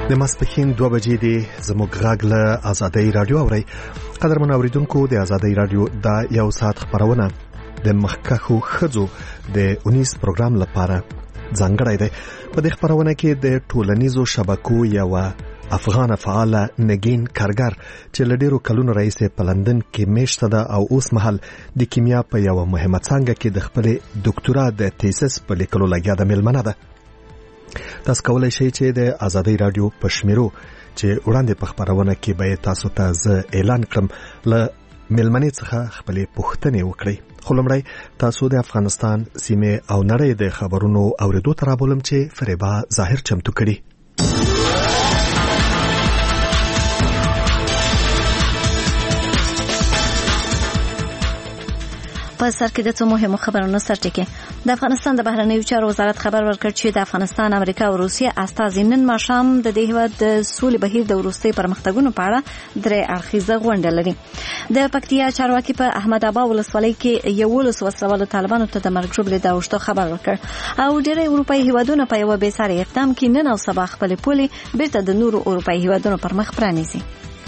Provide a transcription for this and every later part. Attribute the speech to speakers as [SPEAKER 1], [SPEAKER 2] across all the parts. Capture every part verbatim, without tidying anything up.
[SPEAKER 1] د ماسپښین دوه بجې دی زموږ غږ له آزادۍ رادیو اوري. قدرمن اوریدونکو د آزادۍ رادیو دا یو ساعت خبرونه د مخکخو خزو د اونیس پروګرام لپاره ځانګړی دی. په دې خبرونه کې د ټولنیزو شبکو یو افغان فعال نگین کارګر چې له ډیرو کلونو راهیسې په لندن کې میشته ده او اوس مهال د کیمیا په یو مهمه څانګه کې د خپل ډاکټرا د تیسس په لیکلو لګیا ده ملمنه ده. تاسو کولای شئ چې د آزادۍ رادیو په شمیرو چې وړاندې په خبرونه کې به تاسو ته زه اعلان کړم له ملمنې څخه خپلې پوښتنې وکړئ. خو لومړی تاسو د افغانستان سیمه او نړۍ د خبرونو اوریدو ته رابولم چې فریبا ظاهر چمتو کړي.
[SPEAKER 2] په سر کې د څو مهمو خبرونو سرټکی. د افغانستان د بهرنیو چارو وزارت خبر ورکړ چې د افغانستان، امریکا او روسیې استازي نن ماښام د دې هیواد د سولې بهیر د وروستي پرمختګونو په اړه درې اړخیزه غونډه لري. د پکتیا چارواکي په احمد آباد ولسوالۍ کې یولس وسلوالو طالبانو ته د مرګ ژوبلې د اوښتو خبر ورکړ او ډېری اروپایي هیوادونه په یو بې ساري اقدام کې نن او سبا خپل پولې بیرته د نورو اروپایي هیوادونو پر مخ پرانیزي.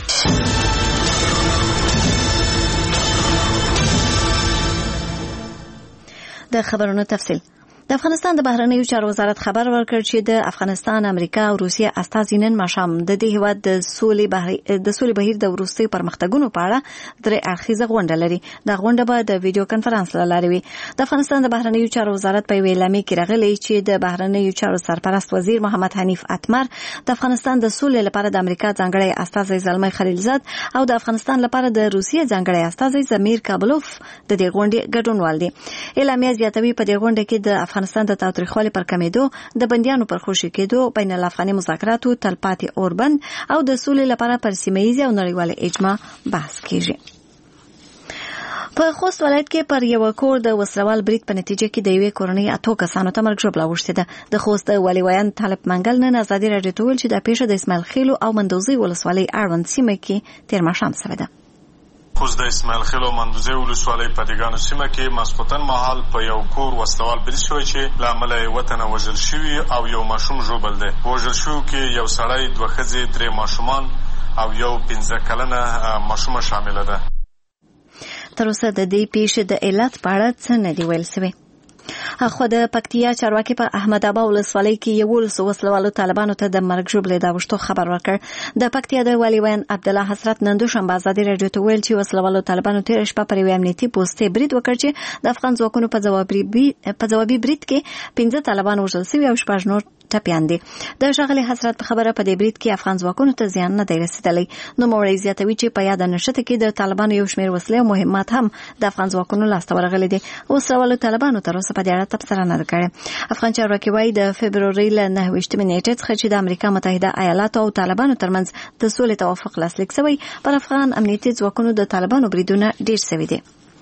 [SPEAKER 2] د خبرونو تفصیل. د افغانستان د بهرنیو چارو وزارت خبر ورکړ چې د افغانستان، امریکا او روسیې استازي نن ماښام د دې هیواد د سولې بهیر د سولې بهیر د وروستي پرمختګونو په اړه درې اړخیزه غونډه لري. دا غونډه به د ویډیو کانفرنس له لارې وي. د افغانستان د بهرنیو چارو وزارت په اعلامیه کې راغلی چې د بهرنیو چارو سرپرست وزیر محمد حنیف اتمر د افغانستان د سولې لپاره د امریکا ځانګړی استازی زلمی خلیلزاد او د افغانستان لپاره د روسیې ځانګړی استازی زمیر کابلوف د دې غونډې ګډونوال دي. اعلامیه زیاتوي په دې غونډه کې د افغانستان د تاوتریخوالي پر کمیدو، د بندیانو پر خوشي کېدو، بین الافغاني مذاکراتو تلپاتې اوربند او د سولې لپاره پر سیمه ییزه او نړیواله اجماع بحث کیږي. په خوست ولایت کې پر یو کور د وسلوال بریټ په نتیجه کې د یوې کورنۍ اتو کسانو ته مرګ ژوبله اوښتې ده. د خوست والي ویان طالب منګل نن ازادي راډیو ته ویل چې دا پیښه د اسماعیل خیلو او مندوزي ولسوالۍ اړوند سیمه کې تیر ماښام شوې ده.
[SPEAKER 3] خوست د اسماعیل خیل او مندوزي ولسوالۍ په دګانو سیمه کې ماسخوتن مهال په یو کور وسلوال بریټ شوی چې له امله یې وطن وژل شوي او یو ماشوم ژوبل دی. وژل شویو کې یو سړی، دوه ښځې، درې ماشومان او یو پنځه کلنه ماشومه شامله ده.
[SPEAKER 2] تر اوسه د دې پیښې د علت په اړه څه نه دي ویل شوي. خو د پکتیا چارواکي په احمد آباد ولسوالۍ کې یولس وسلوالو طالبانو ته د مرګ ژوبلې د اوښتو خبر ورکړ. د پکتیا د والي ویان عبدالله حسرت نن دوشنبه ازادي راډیو ته ویل چې وسلوالو طالبانو تېره شپه پر یوې امنیتي پوستې برید وکړ چې د افغان ځواکونو په ځوابي په ځوابي برید کې پنځه طالبان وژل شوي او شپږ نور ټپیان دي. د ښاغلي حسرت په خبره په دې برید کې افغان ځواکونو ته زیان نه دی رسېدلی. نوموړی زیاتوي چې په یاده نښته کې د طالبانو یو شمېر وسلې او مهمات هم د افغان ځواکونو لاسته ورغلي دي. وسلوالو طالبانو تر اوسه په دې اړه تبصره نه ده کړې. افغان چارواکي وایي د فبرورۍ له نهه ویشتمې نیټې څخه چې د امریکا متحده ایالاتو او طالبانو ترمنځ د سولې توافق لاسلیک شوی، پر افغان امنیتي ځواکونو د طالبانو بریدونه ډېر شوي دي.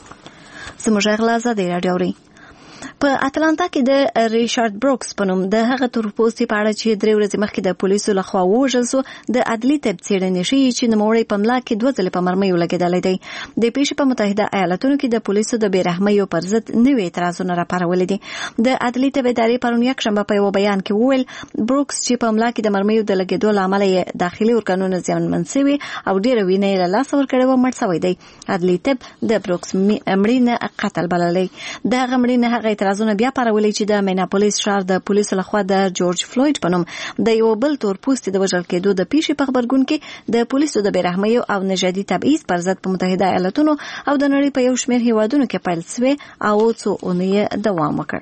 [SPEAKER 2] زموږ غږ له آزادۍ راډیو اورئ. په اتلانتا کې د ریچارډ بروکس په نوم د هغه تورپوستي په اړه چې درې ورځې مخکې د پولیسو لخوا ووژل شو، د عدلي طب څېړنې ښیي چې نوموړی په ملا کې دوه ځلې په مرمیو لګېدلی دی. د پیښې په متحده ایالاتونو کې د پولیسو د بې رحمیو پر ضد نوي اعتراضونه راپارولي دي. د عدلي طب ادارې پرون یکشنبه په یو بیان کې وویل بروکس چې په ملا کې د مرمیو د لګېدو له امله یې داخلي ارګانونه زیانمن شوي او ډېره وینه یې له لاسه ورکړې وه مړ شوی دی. عدلي طب د بروکس مړینه قتل بللی. د هغه مړینه هغه اعتراضونه بیا پارولي چې د میناپولیس ښار د پولیسو لخوا د جورج فلوید په نوم د یو بل تورپوستي د وژل کېدو د پیښې په خبرګون کې د پولیسو د بې رحمیو او نژادي تبعیض پر ضد په متحده ایالاتونو او د نړۍ په یو شمېر هیوادونو کې پیل شوی او څو اونۍ دوام وکړ.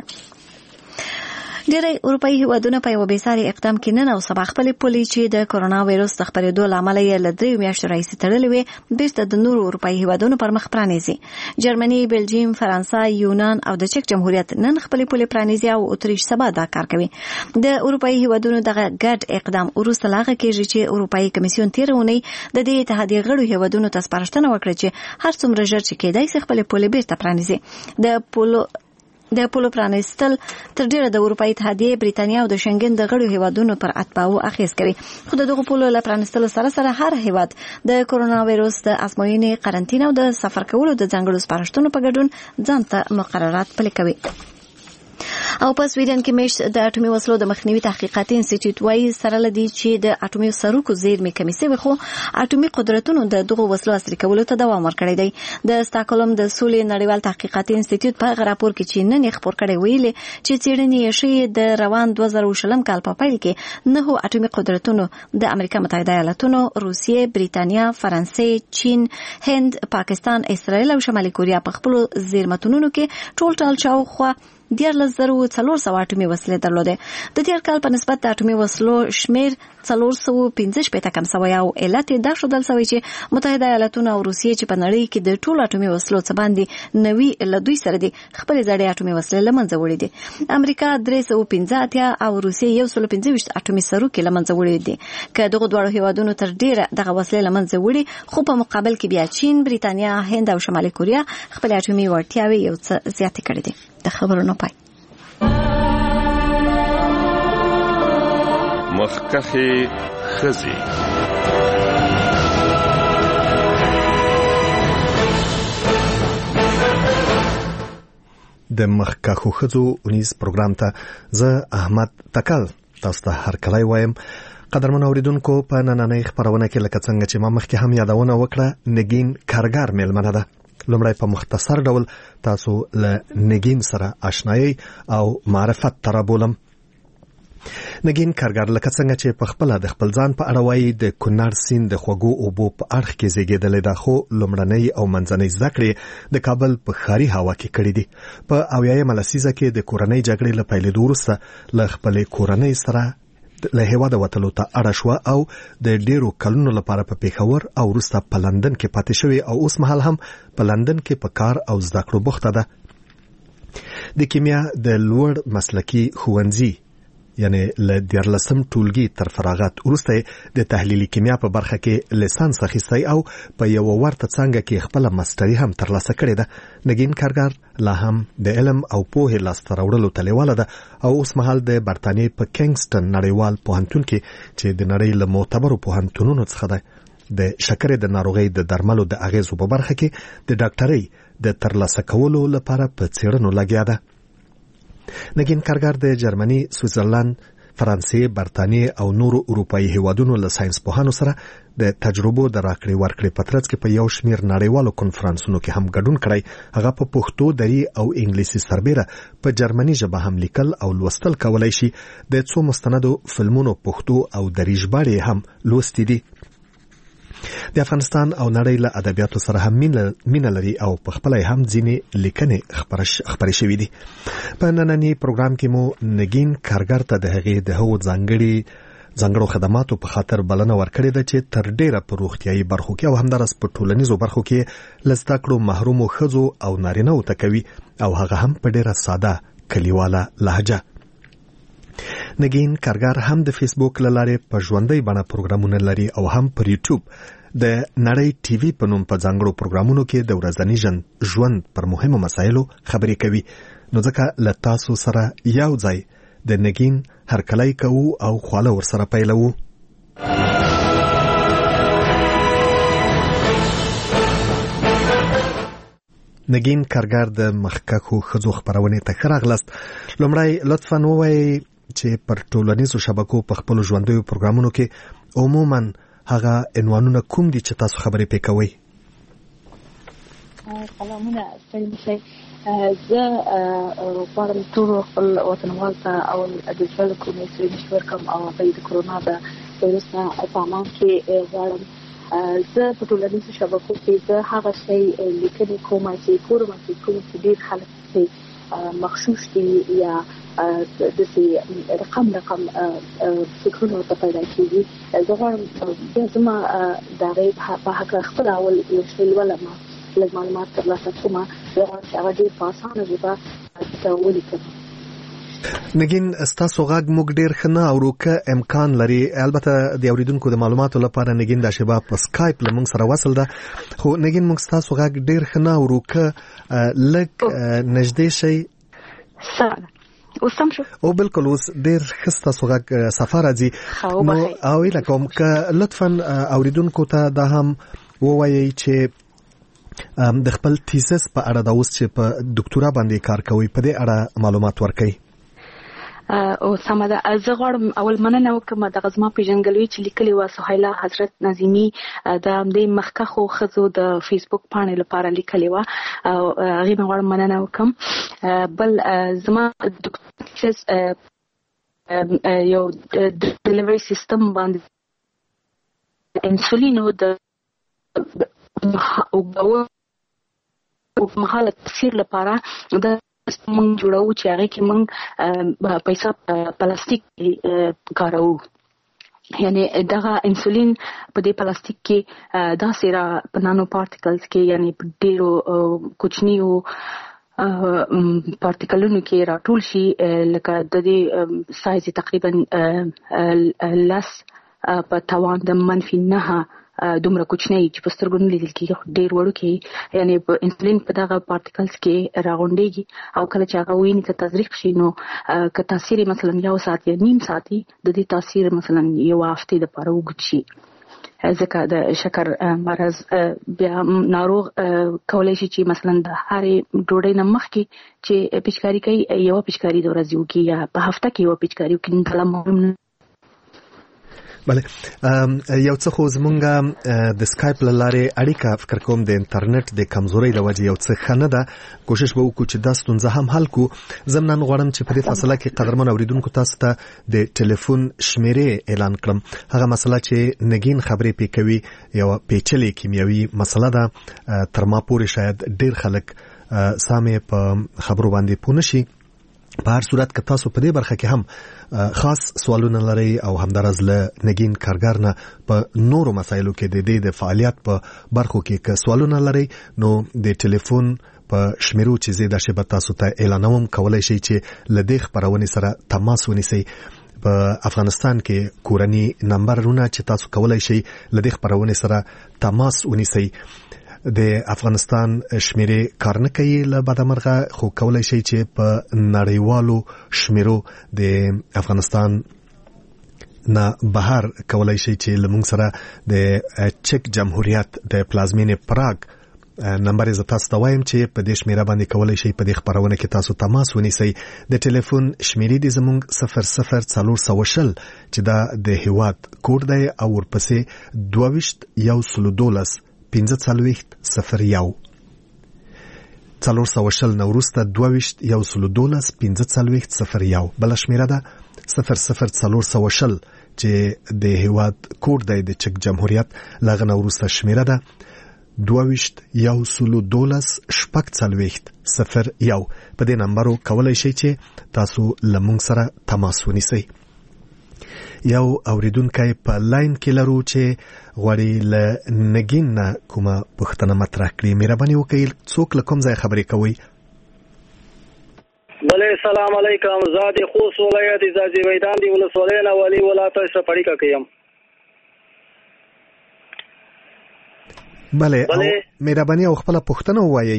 [SPEAKER 2] ډېری اروپایي هیوادونه په یو بېساري اقدام کې نن او سبا خپلې پولې چې د کرونا وایرس د خپرېدو له امله یې له دریو میاشتو راهیسې تړلې وې بېرته د نورو اروپایي هیوادونو پر مخ پرانیزي. جرمني، بلجیم، فرانسه، یونان او د چک جمهوریت نن خپلې پولې پرانیزي او اتریش سبا دا کار کوي. د اروپایي هیوادونو دغه ګډ اقدام وروسته له هغه کېږي چې اروپایي کمیسیون تېره اونۍ د دې اتحادیې غړو هیوادونو ته سپارښتنه وکړه چې هر څومره ژر چې کېدای شي خپلې پولې بېرته پرانیزي. د پولو د پولو پرانیستل تر ډیره د اروپایي اتحادیې، بریتانیا او د شنګن د غړو هیوادونو پر اتباعو اغیز کوي. خو د دغو پولو له پرانیستلو سره سره هر هیواد د کرونا وایرس د ازموینې، قرنطینه او د سفر کولو د ځانګړو سپارښتنو په ګډون ځان ته مقررات پلي کوي. او په سویډن کې مش د اټومي وسلو د مخنیوي تحقیقاتي انسټیټیوټ وايي سره لدی چې د اټومي سرکو زیرمې کمی شوی خو اټومي قدرتونو د دغه وسلو عصري کولو ته دوام ورکړی دی. د ستاکهولم د سولې نړیوال تحقیقاتي انسټیټیوټ په راپور کې چې نن خبر کړی ویلي چې څېړنې شي د روان دوه زره شلم کال په پیل کې نه اټومي قدرتونو د امریکا متحده ایالاتونو، روسیې، بریتانیا، فرانسې، چین، هند، پاکستان، اسرائیل او شمالي کوریا په خپل زیرمتونونو کې ټول ټال شاوخوا دیارلس زره څلور سوه اټومي وسلې درلودې. د تیر کال په نسبت د اټومي وسلو شمیر څلور سوه پنځه شپېته کم شوی او علت دا ښودل شوی چې متحده ایالاتونه او روسیې چې په نړۍ کې د ټولو اټومي وسلو څخه باندې نوي له دوی سره دي خپل زړې اټومي وسلې له منځه وړي دي. امریکا درې سوه پنځه اتیا او روسیې یو سل پنځه ویشت اټومي سروکي له منځه وړي دي. که دغه دواړو هیوادونو تر ډیره دغه وسلې له منځه وړي خو په مقابل کې بیا چین، بریتانیا، هند او شمالي کوریا خپل اټومي وړتیاوې یو څه زیاتې کړې دي. د خبرونو پای
[SPEAKER 4] مخکخي خزي
[SPEAKER 1] د مخکخو خزو ونیز پروګرام ته زه احمد تکل تاسو ته هر کله وایم. قدرمن اوریدونکو په نننۍ خبرونه کې لکه څنګه چې ما مخکې هم یادونه وکړه نگین کارګر میلمنه ده. لومړی په مختصر ډول تاسو له نگین سره آشنایي او معرفت تر بولم. نگین کارګر لکه څنګه چې په خپل د خپل ځان په اړه وایي د کونړ سیند د خوږو اوبو په اړخ کې زیږیدلی ده خو لومړنۍ او منځنۍ زده کړې د کابل په ښاري هوا کې کړې دي. په اویایمه لسیزه کې د کورنۍ جګړې له پیلېدو وروسته له خپلې کورنۍ سره له هیواده وتلو ته اړه شوه او د ډیرو کلونو لپاره په پیښور او وروسته په لندن کې پاتې شوې او اوس مهال هم په لندن کې په کار او زده کړو بوخته ده. د کیمیا د لوړ مسلکي ښوونځي یعنی له دیارلسم ټولګي تر فراغت وروسته د تحلیلي کیمیا په برخه کې لیسانس اخیستی او په یو ورته څانګه کې خپل ماستري هم ترلاسه کړې ده. نگین کارګر لا هم د علم او پوهې لاسته راوړلو ته لیواله ده او اوس مهال د برتانیې په کینګسټن نړیوال پوهنتون کې چې د نړۍ له معتبرو پوهنتونونو څخه ده د شکرې د ناروغۍ د درملو د اغیزو په برخه کې د ډاکټرۍ د ترلاسه کولو لپاره په څېړنو لګیا ده. نگین کارګر د جرمني، سویټزرلند، فرانسې، برتانیې او نورو اروپایي هیوادونو له ساينس پوهانو سره د تجربو د راکړې ورکړې په ترڅ کې په یو شمیر نړیوالو کنفرانسونو کې هم ګډون کړی. هغه په پښتو، دری او انګلیسي سربېره په جرمني ژبه هم لیکل او لوستل کولای شي. د څو مستندو فلمونو پښتو او دری ژباړې هم لوستې دي. د افغانستان او نړۍ له ادبیاتو سره هم مینه لري او په خپل هم ځینې لیکنې خبرې شوې دي. په نننی پروګرام کې مو نگین کارګر ته د هغې د هغو ځانګړي ځانګړو خدماتو په خاطر بلنه ورکړې ده چې تر ډیره په روغتیايي برخو کې او همدارس په ټولنیزو برخو کې له زده کړو محرومو ښځو او نارینه‌و ته کوي او هغه هم په ډیره ساده کلیواله لهجه. نگین کارګر هم د فیسبوک له لارې په ژوندۍ بڼه پروګرامونه لري او هم پر یوټیوب د نړۍ ټي وي په نوم په ځانګړو پروګرامونو کې د ورځني ژوند پر مهمو مسایلو خبرې کوي. نو ځکه له تاسو سره یو ځای د نگین هرکلی کوو او خواله ورسره پیلوو. نگین کارګر د مخکخو ښځو خپرونې ته ښه راغلاست. لومړی لطفاً ووایئ چې پر ټولنیزو شبکو په خپلو ژوندیو پروګرامونو کې عموماً هغه عنوانونه کوم دي چې تاسو خبرې پې کوئ؟
[SPEAKER 5] سلامونه ستړي مشئ. زه غواړم ټولو خپل وطنوالو ته او د زړه کومې سوې مشور کوم او هغوی د کورونا د ویروس نه په امان کې غواړم. زه په ټولنیزو شبکو کې زه هغه شی لیکنې کوم چې ګورم چې کوم چې ډېر خلک پرې مخشوش دي یا داسې رقم رقم فکرونه ورته پیدا کېږي. زه غواړم بیا زما د هغې په هکله خپل اول یو شی لولم، لږ معلومات ترلاسه کوم. زه غواړم چې هغه ډېر په اسانه ژبه ورته ولیکم.
[SPEAKER 1] نگین ستاسو غږ موږ ډېر ښه نه اورو، که امکان لري البته د اوریدونکو د معلوماتو لپاره نگین دا شیبه په سکایپ له موږ سره وصل ده، خو نگین موږ ستاسو غږ ډېر ښه نه اورو، که لږ نږدې شئ.
[SPEAKER 5] اوس هم شو؟
[SPEAKER 1] او بالکل اوس ډېر ښه ستاسو غږ صفا راځي. نو او هیله کوم که لطفا اوریدونکو ته دا هم ووایئ چې د خپل تیزس په اړه دا اوس چې په دکتورا باندې کار کوي په دې اړه معلومات ورکړئ.
[SPEAKER 5] او سمده زه غواړم اول مننه وکړم د غزما پیژنګلوي چې لیکلي و سهیلا حضرت نظیمی د دې مخکخو خزو د فیسبوک باندې لپاره لیکلي و او هغه غواړم مننه وکړم. بل زما ډاکټر یو ډیلیوري سیستم باندې انسولینو د او او مهاله تفسیر لپاره د مونږ جوړو چې هغه کې مونږ پیسې پلاستیک کارو، یعنی دغه انسولین په دې پلاستیک کې دا سره په نانو پارټیکلز کې یعنی په ډیرو کوچنیو پارټیکلونو کې راټول شي، لکه د دې سایز تقریبا لس په توان د منفي نه دومره کوچنی چې په سترګو نه لیدل کېږي، ډېر وړوکی، یعنی په انسولین په دغه پارټیکلز کې راغونډېږي او کله چې هغه وینې ته تزریق شي نو که تاثیر مثلا یو ساعت یا نیم ساعتي د دې تاثیر مثلا یو هفتې دپاره اوږد شي، ځکه د شکر مرض بیا ناروغ کولی شي چې مثلا د هرې ډوډۍ نه مخکې چې پیچکاري کوي یوه پیچکاري د ورځې وکړي یا په هفته کې یوه پیچکاري وکړي، دا مهم نه.
[SPEAKER 1] بله یو څه خو زمونږ د سکایپ له لارې اړیکه فکر کوم د انټرنیټ د کمزورۍ له وجې یو څه ښه نه ده، کوشش به وکړو چې دا ستونزه هم حل کړو. زه نن غواړم چې په دې فاصله کې قدرمن اورېدونکو تاسو ته د ټلیفون شمیرې اعلان کړم. هغه مسله چې نګین خبرې پې کوي یوه پیچلې کیمیاوي مسله ده، تر ما پورې شاید ډېر خلک سامې په خبرو باندې پوه نه شي. په هر صورت که تاسو په دې برخه کې هم خاص سوالونه لرئ او همدارز له نګین کارګر نه په نورو مسایلو کې د دې د فعالیت په برخو کې که سوالونه لرئ نو د ټلیفون په شمیرو چې زه دا شی به تاسو ته اعلانوم کولای شئ چې له دې خپرونې سره تماس ونیسئ. په افغانستان کې کورني نمبرونه چې تاسو کولای شئ له دې خپرونې سره تماس ونیسئ. د افغانستان شمیرې کار نه کوي له بدمرغه، خو کولای شي چې په نړیوالو شمیرو د افغانستان نه بهر کولای شي چې لمونږ سره د چک جمهوریت د پلازمینې پراګ نمبر ز تاسو ته وایم چې په دې شمیره باندې کولای شي په دې خبرونه کې تاسو تماس ونیسئ. د ټلیفون شمیرې د زمونږ صفر صفر څلور سوه شل چې دا د هیواد کوډ دی او ورپسې دوه ویشت یو سلو دولس پنځه څلوېښت صفر یو څلور سوه شل نه وروسته دوه ویشت یو سلو دولس پنځه څلوېښت صفر یو. بله شمیره ده صفر صفر څلور سوه شل چې د هیواد کوډ دی د چک جمهوریت، له هغه نه وروسته شمیره ده دوه ویشت یو سلو دولس شپږ څلوېښت صفر یو. په دې نمبرو کولی شئ چې تاسو له موږ سره تماس ونیسئ. یو اوریدونکی په لاین کې لرو چې غواړي له نګین نه کومه پوښتنه مطرح کړي. مهرباني وکړئ څوک له کوم ځای خبرې کوئ؟
[SPEAKER 6] بله سلام علیکم، زه د خوست ولایت ځاځي میدان د ولسوالۍ نه والي ولایت څخه اړیکه کوم.
[SPEAKER 1] بله مهرباني او خپله پوښتنه ووایئ.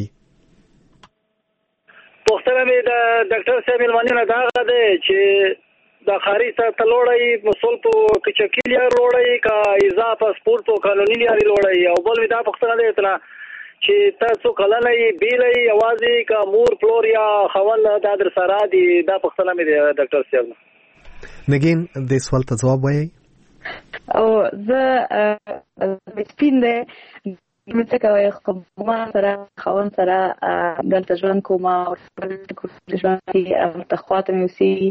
[SPEAKER 6] پوښتنه مې د ډاکټر صاحب مېلمانه نه دا ده چې د خارج ته تلوړی مسول په کچکی لري وړی کا ایزا پاسپورت او قانوني لري وړی، او بل دا پښتنه ده اتنا چې تاسو کلنې بیلې اوازې کا مور فلور یا خوان د در سره دي، دا پښتنه مې ډاکټر صاحب.
[SPEAKER 1] نګین د سوال ته جواب وایي.
[SPEAKER 5] او زه سپین ده مته کوي خو ما سره خوان سره دلته ژوند کوم او ژوند کې تخواته مې وسی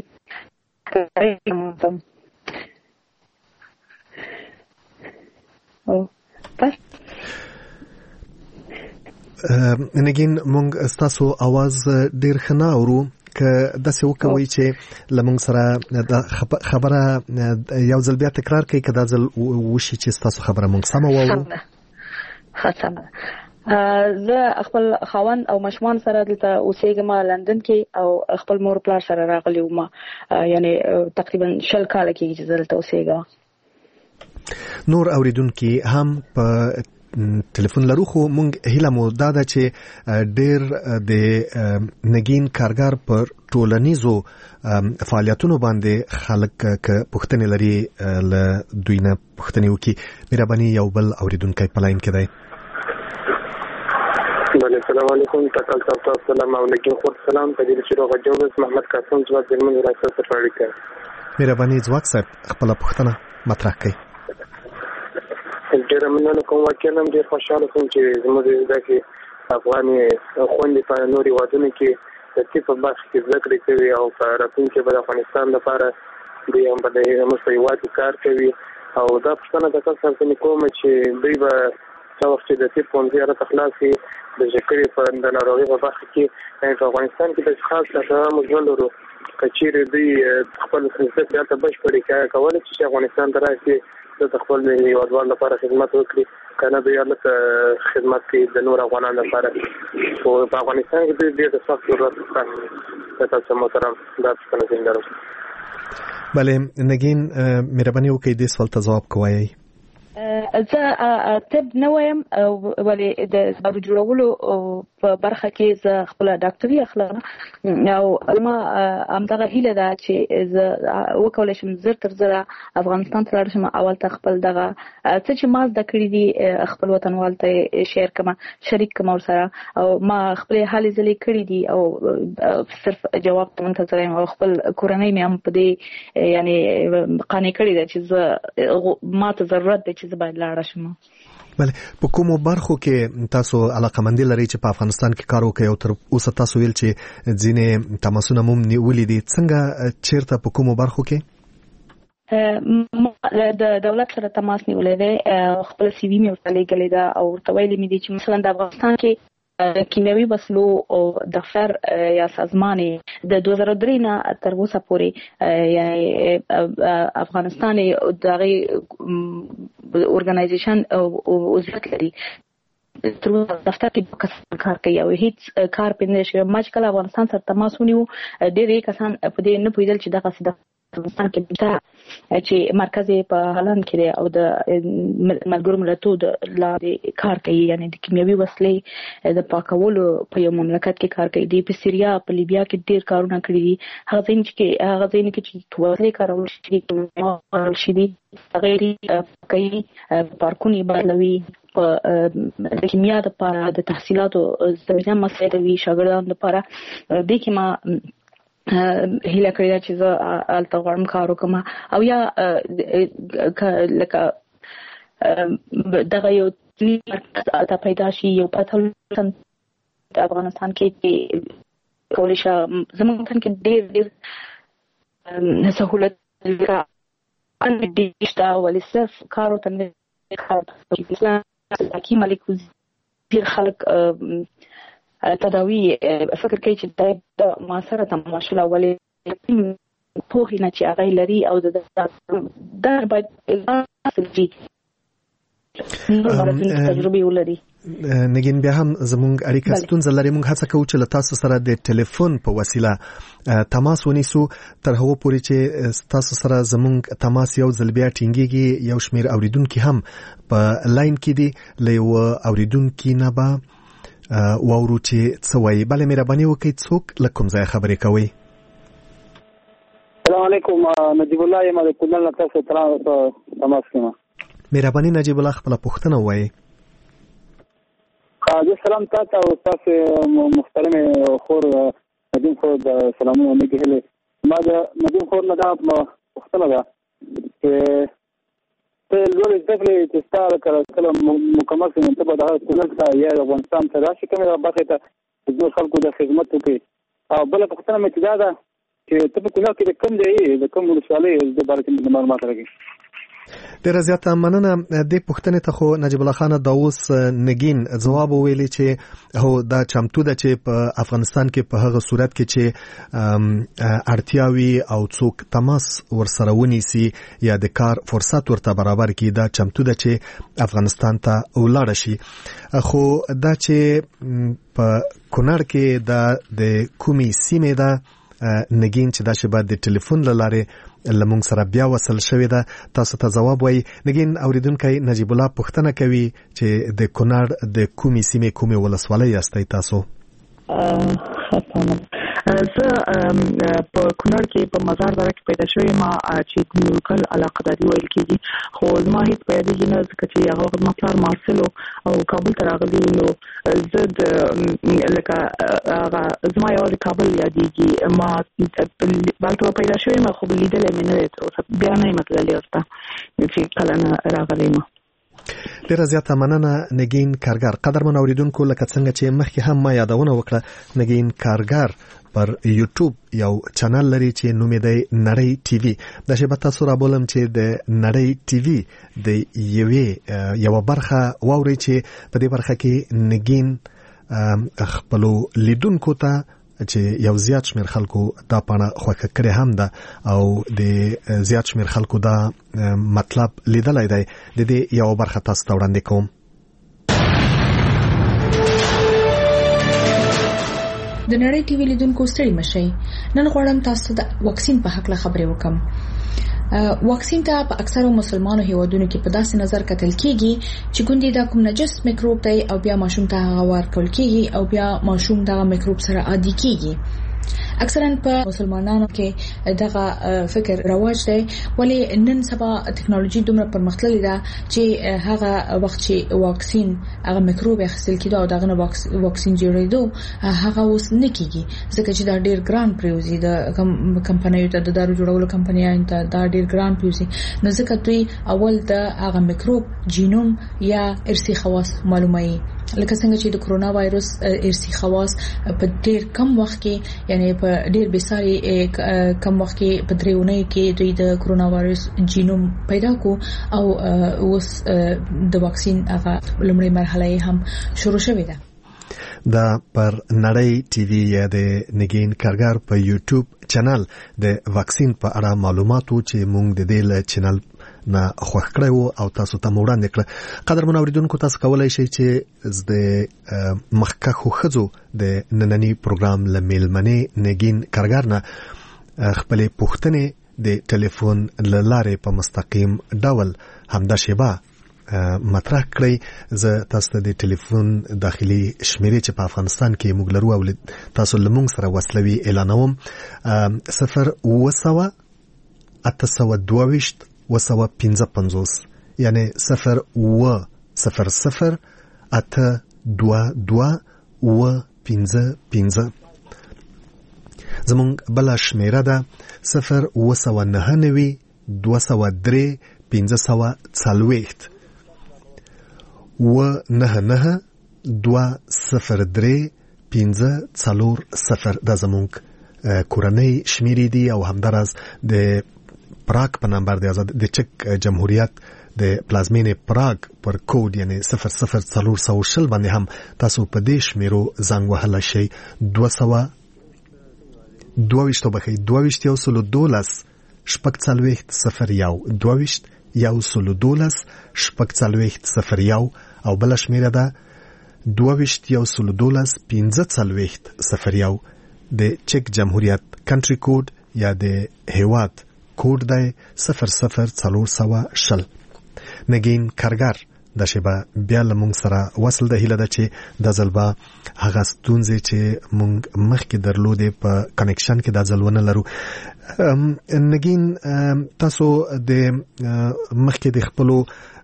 [SPEAKER 1] نګین مونږ ستاسو आवाज ډیر ښه نه اورو، که داسې وکوي چې له موږ سره د خبره یو ځل بیا تکرار کړئ، که دا ځل وشي چې ستاسو خبره موږ سمه واورو.
[SPEAKER 5] ښه سمه. زه خپل خاوند او ماشومان سره دلته اوسېږم لندن کې او خپل مور پلار سره راغلی وم، یعنی تقریبا شل کاله کېږي چې دلته اوسېږم.
[SPEAKER 1] نور اوریدونکي هم په ټلیفون لرو، خو مونږ هیله مو دا ده چې ډېر د نګین کارګر پر ټولنیزو فعالیتونو باندې خلک که پوښتنې لري له دوی نه پوښتنې وکړي. مهرباني یو بل اوریدونکی په لاین کې دی.
[SPEAKER 7] بله السلام علیکم تکل تاسو سلام علیکم خو سلام په دې چې روغ جوړ محمد قاسم ځواب د من راځه په اړه کې
[SPEAKER 1] مهرباني ځواک صاحب خپل پوښتنه مطرح کړئ.
[SPEAKER 7] ډېر مننه کوم واکینم ډېر خوشاله کوم چې زموږ دغه افغاني خوندې په نوري وادونو کې د تی په بخش کې ذکر کوي او په راتلونکي کې د افغانستان لپاره د هم په دې مسایوات کار کوي او دا پښتنه د تاسو سره کوم چې دوی به څو وخت د تی په انځور تخلاصي د ذکرې په د ناروغي په بخش کې په افغانستان کې د خاص ډاکټرانو مجلورو کچېره دوی خپل خدمت ته بشپړي کول چې افغانستان ته راځي د خپل هیوادوالو لپاره خدمت وکړي کنه دوی البته خدمت کوي د نور افغانانو لپاره او په افغانستان کې دوی ډېر سخت ضرورت لري تاسو محترم دا څنګه څنګه
[SPEAKER 1] بله نگین مهرباني وکړئ د سوال ته جواب کوی.
[SPEAKER 5] زه طب نه وایم ولې د زبر جوړولو په برخه کې زه خپل ډاکټري اخلم او ما همدغه هیله ده چې زه وکولای شم زر تر زره افغانستان ته لاړ شم اول ته خپل دغه څه چې ما زده کړی دي خپل وطنوال ته شیر کما شریک کما ورسره او ما خپل حالې ځلې کړې دي او صرف جواب ته منتظر یم او خپل کورنۍ مې هم په دې یعنی قانع کړی ده چې زه ما ته ضرورت ده چې باید لاړ شم.
[SPEAKER 1] بله په کومو برخو کې تاسو علاقمندي لرئ چې په افغانستان کې کار وکړئ او تر اوسه تاسو ویل چې ځینې تماسونه مو نیولي دي څنګه چیرته په کومو برخو کې؟
[SPEAKER 5] د دولت سره تماس نیولې ده خپل سی وی مې ورته لېږلې ده او ورته ویلې مې دي چې مثلا د افغانستان کې کیمیاوي وسلو او دفتر یا سازمان د دوه زره درې نه تر اوسه پورې یعنی افغانستان دغه اورګنایزیشن او وزارت لري تر دفتر کې کار کوي او هیڅ کار پنځه شوی ما چې کله افغانستان سره تماس ونیو ډېر کسان په دې نه پوهیدل چې دغه افغانستان کې چې مرکز په هالند کې او د ملګرو ملتونو د لارې کار کوي یعنی د کیمیاوي وسلې د پاکولو په یو مملکت کې کار کوي. د په سیریا په لیبیا کې ډېر کارونه کړی دي. هغه ځین چې هغه ځین کې چې وسلې کارول شي کارول شي دي غیر کوي پارکونی بدلوي په کیمیا د لپاره د تحصیلاتو زمینه مسایلوي شاګردانو لپاره د کیما هیله کړی چې زه الته غواړم کار وکړم او یا لکه دغه یو مرکز ته پیدا شي یو پاتل افغانستان کې کولای شي زموږ کې ډېر ډېر سہولت ان دې شته ولې صرف کار وته کار حکیم ملک وزیر خلک تداوی فکر کوي چې د معاصره تماشا ولې په هینا چې هغه لري او د در باید اصلي تجربه ولري.
[SPEAKER 1] نگین بیا هم زمونږ اړیکه ستونزه لري. موږ هڅه کوو چې له تاسو سره د ټلیفون په وسیله تماس ونیسو تر هغه پورې چې تاسو سره زمونږ تماس یو ځل بیا ټینګيږي. یو شمیر اوریدونکو هم په لاین کې دي له یو اوریدونکو نه به واورو چې څه وایي. بله مهرباني وکړئ څوک له کوم ځای خبرې کوئ؟
[SPEAKER 8] السلام علیکم نجیب الله یم د کونړ نه تاسو ته تماس کوم.
[SPEAKER 1] مهرباني نجیب الله خپل پوښتنه وایي.
[SPEAKER 8] زه سلام تاسو او تاسو محترم خور ندیم خور د سلامونه مې کېله. ما د ندیم خور نه دا پوښتنه ده چې ته لوړ زده کړې چې ستاسو کله مکمل شې ته به د کونړ ته یا افغانستان ته راشي کومه برخه ته د خلکو د خدمت وکړي. او بل پوښتنه مې دا ده چې ته په کونړ کې د کوم ځای د کوم ولسوالۍ د باره کې معلومات راکړي.
[SPEAKER 1] ډیره زیاته مننه. د پوښتنې ته خو نجیب الله خان د اوس نگین جواب ویلی چې هو دا چمتو ده چې په افغانستان کې په هغه صورت کې چې اړتیاوي او څوک تماس ورسره ونیسي یا د کار فرصت ورته برابر کړي دا چمتو ده چې افغانستان ته ولاړ شي. خو دا چې په کونړ کې دا د کومي سیمه ده نگین چې دا شبه د ټلیفون لاره لمونږ سره بیا وصل شوې ده تاسو ته جواب وایي. نگین اوریدونکي نجیب الله پوښتنه کوي چې د کونړ د کومي سیمې کومي ولسوالۍ یاستئ تاسو؟
[SPEAKER 5] زه په کونړ کې په مزار دره کې پیدا شوې ما چې نیوکل علاقه داري ویل کېږي خو زما هیڅ په یادېږي نه ځکه چې هغه وخت ما پلار محصل او کابل ته راغلی نو زه د لکه هغه زما یوازې کابل یادېږي ما هلته پیدا شوې ما خو لیدلی مې نه دی بیا نه یم تللې ورته چې کله نه راغلی یم.
[SPEAKER 1] ډیره زیاته مننه نګین کارګر. قدرمن اوریدونکو لکه څنګه چې مخکې هم ما یادونه وکړه نګین کارګر پر یوټیوب یو چینل لري چې نوم یې دی نړۍ ټي وي. د شی بتا سره بولم چې د نړۍ ټي وي د یوې یو برخه ووري چې په دې برخه کې نګین خپل لیدونکو ته چې یو زیات شمیر خلکو دا پاڼه خوښه کړې هم ده او د زیات شمیر خلکو دا مطلب لیدلای دی. د دې یو برخه تاسو ته وړاندې کوم.
[SPEAKER 9] د نړۍ ټي وي لیدونکو ستړي مشئ. نن غواړم تاسو ته د واکسین په حق له خبرې وکم. واکسین ته په اکثرو مسلمانو هیوادونو کې په داسې نظر کتل کېږي چې ګوندې دا کوم نجس میکروب دی او بیا ماشوم ته هغه ورکول کېږي او بیا ماشوم دغه میکروب سره عادي کېږي. اکثرا په مسلمانانو کې دغه فکر رواج دی ولی نن سبا ټکنالوژي دومره پرمختللې ده چې هغه وخت چې واکسین هغه میکروب اخیستل کېده او دغه واکسین جوړېدو هغه اوس نه کېږي ځکه چې دا ډېر ګران پریوزي د کمپنیو ته د دارو جوړولو کمپنیانو ته دا ډېر ګران پریوزي نو ځکه دوی اول د هغه میکروب جینوم یا ارثي خواص معلوموي لکه څنګه چې د کرونا وایروس ارثي خواص په ډېر کم وخت کې یعنی په ډېر بساري کم وخت کې په دریونه کې دوی د کرونا وایروس جینوم پیدا کو او اوس د واکسین هغه لومړی مرحله هم شروع شوې ده.
[SPEAKER 1] دا پر نړۍ ټي وي یا د نګین کارګر په یوټیوب چینل د واکسین په اړه معلوماتو چې موږ د دې له چینل نه خوښ کړو او تاسو ته وړاندې کړ. قدرمن اوریدونکو تاسو کولای شئ چې د مخکخو خزو د نننی پروګرام لمیلمنې نګین کارګر نه خپل پوښتنې د ټلیفون لاره په مستقیم ډول همدا شیبه مطرح کړئ. زه تاسو ته د ټلیفون داخلي شمیرې چې په افغانستان کې موږ لرو او تاسو لمونږ سره وصلوي اعلانوم صفر وسوه اته سوه دوه ویشت وسوه پنځه پنځوس یعنی صفر و صفر صفر اته دوه دوه و پنځه پنځه. زمونږ بله شمیره ده صفر وسوه نهه نوي دوه سوه درې پنځه سوه څلوېښت و نه نه دوه صفر درې پنځه څلور صفر. دا زمونږ کورنۍ شمیرې دي او همداراز د پراګ په نمبر د آزاد د چک جمهوریت د پلازمینې پراګ پر کوډ یعنی صفر صفر څلور سوه شل باندې هم تاسو په دې شمیرو زنګ وهلی شئ. دوه سوه دوه ویشت بخښئ دوه ویشت یو سلو دولس شپږ څلوېښت صفر یو دوه ویشت یو سلو دولس شپږ څلوېښت صفر یو او بله شمیره ده دوه ویشت یو سلو دولس پنځه څلوېښت صفر یو. د چک جمهوریت کنټري کوډ یا د هیواد کوډ دی صفر صفر څلور سوه شل. نګین کارګر دا شیبه بیا له موږ سره وصل ده. هیله ده چې دا ځل به هغه ستونزې چې موږ مخکې درلودې په کنیکشن کې دا ځل ونه لرو. نګین تاسو د مخکې د خپلو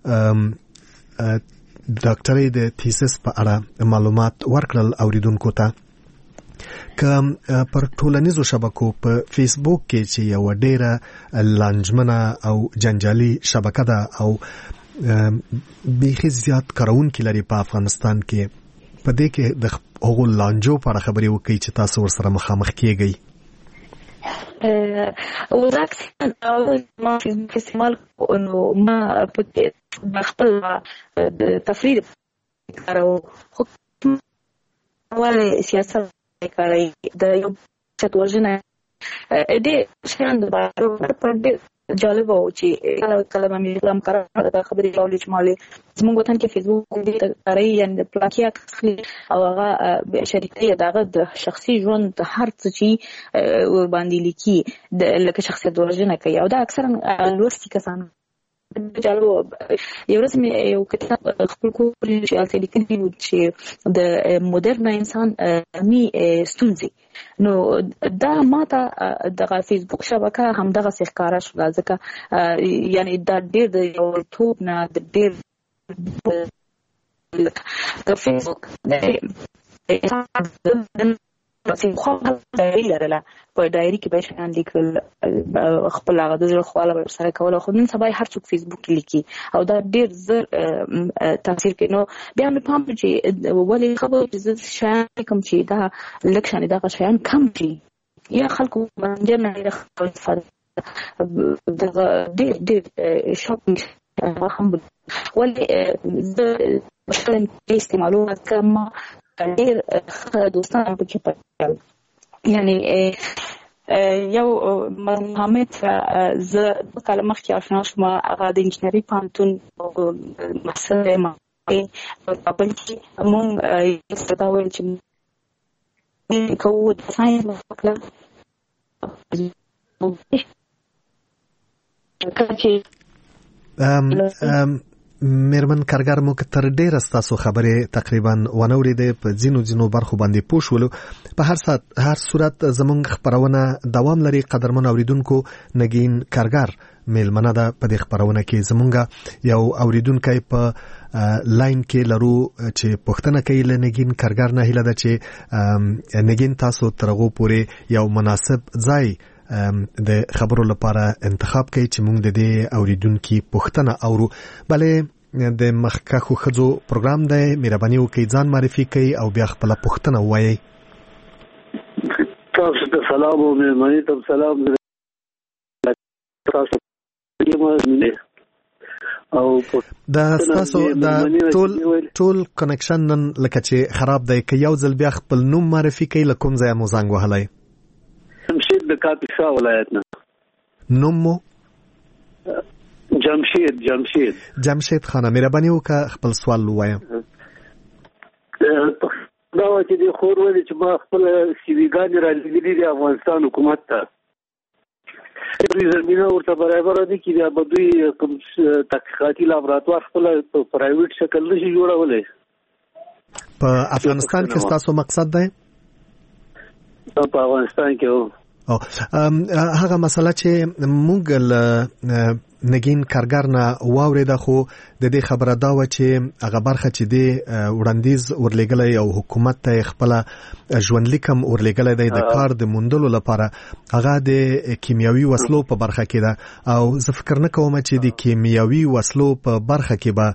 [SPEAKER 1] ډاکټرۍ د تھیسس په اړه معلومات ورکړل اوریدونکو ته. که پر ټولنیزو شبکو په فیسبوک کې چې یو ډیره لانجمنه او جنجالي شبکه ده او بیخي زیات کارونکي لري په افغانستان کې په دې کې د هغو لانجو په اړه خبرې وکړئ چې تاسو ورسره مخامخ کیږئ.
[SPEAKER 5] واکسین ما فیسبوک استعمال نو ما په خپل تفرید کارو خو ولې سیاست کوي د یو چت ورژنه دې شان د بارو پر دې جالب او چې کله کله مې کلام کارو د خبرې راولې چې مالې زموږ وطن کې فیسبوک دې کاری یعنی د پلاکیا او هغه شریکي دغه د شخصي ژوند د هر څه چې ور باندې لیکي د لکه شخصیت ورژنه کوي او دا اکثرا لوستي کسان جالو یو ورځ مې یو کتاب خپل کور چې الته لیکلي و چې د مدرن انسان می ستونزې نو دا ماته د فیسبوک شبکه هم دغه ښکارا شو ځکه یعنی دا ډېر د یو توپ نه د ډېر د فیسبوک پسې خو ډایري لرله په ډایري کې به شان لیکل خپل هغه د ژوند خواله سره کول خو نن سبا هر څوک فیسبوک لیکي او دا ډېر زر تاثیر کوي نو بیا مې پام چې ولې خبر چې شان کوم چې دا لکشن دا شان کم شي یا خلکو باندې نه خپل ډېر ډېر شاپینګ هم ولې مثلا استعمالونه کما ډېر دوستان په کې پاتل یعنی یو محمد ز کله مخکې آشنا شوم هغه د انجنیری پانتون مسله ما په بل کې مونږ یې ستاول چې کوو د ساينس وکړه
[SPEAKER 1] ام ام میرمن کارګر مو تر ډیره ستاسو خبره تقریبا ونوریده په ځینو ځینو برخو باندې پوښولو په هر سات هر صورت زمونږ خبرونه دوام لري قدرمن اوریدونکو نگین کارګر میلمنه ده په دې خبرونه کې زمونږ یو اوریدونکو په لاین کې لرو چې پښتنه کوي لنګین کارګر نه هله ده چې نگین تاسو ترغو پورې یو مناسب ځای د خبرو لپاره انتخاب کوي چې موږ د دې اوریدونکو پښتنه اورو بلې د مخکخو خزو پروګرام دی مهرباني وکړئ ځان معرفي کړئ او بیا خپل پښتنه وایي
[SPEAKER 10] تاسو ته سلام او مهرباني ته سلام تاسو او
[SPEAKER 1] دا تاسو دا ټول ټول کنیکشن نن لکه چې خراب دی که یو ځل بیا خپل نوم معرفي کړئ لکه ځای مو زنګ وهلای
[SPEAKER 10] جمشید د کاپیسا ولایت نه
[SPEAKER 1] نوم مو
[SPEAKER 10] جمشید جمشید
[SPEAKER 1] جمشید خانه مهرباني وکړه خپل سوال وایم
[SPEAKER 10] دا چې د خور ولې چې ما خپل سیویګان را لګیدي د افغانستان حکومت ته دې زمينه ورته برابر دي چې د بدوی کوم تحقیقاتي لابراتوار خپل په پرایویټ شکل نشي جوړولای
[SPEAKER 1] په افغانستان کې تاسو مقصد دی
[SPEAKER 10] په افغانستان کې
[SPEAKER 1] او هغه مسله چې موږ نگین کارګر نه واورید خو د دې خبره دا و چې هغه برخه چې د وړاندیز ورلګلې او حکومت ته خپل ژوندلیکم ورلګلې د کار د موندلو لپاره هغه د کیمیاوي وسلو په برخه کې ده او زه فکر نه کوم چې د کیمیاوي وسلو په برخه کې به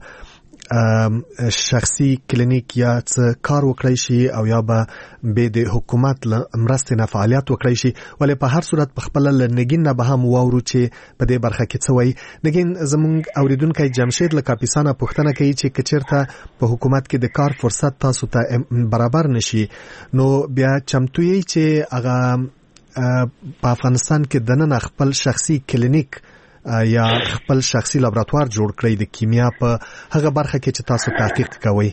[SPEAKER 1] شخصي کلینیک یا څه کار وکړي شي او یا به به د حکومت مرستې نه فعالیت وکړي شي ولې په هر صورت په خپل لنګین نه به هم واورو چې په دې برخه کې څه وایي نګین زمونږ اوریدونکو جمشید له کاپیسانه پوښتنه کوي چې کچیرته په حکومت کې د کار فرصت تاسو ته برابر نشي نو بیا چمتو یې چې هغه په افغانستان کې دنه خپل شخصي کلینیک یا خپل شخصي لابراتوار جوړ کړی د کیمیا په هغه برخه کې چې تاسو تحقیق کوئ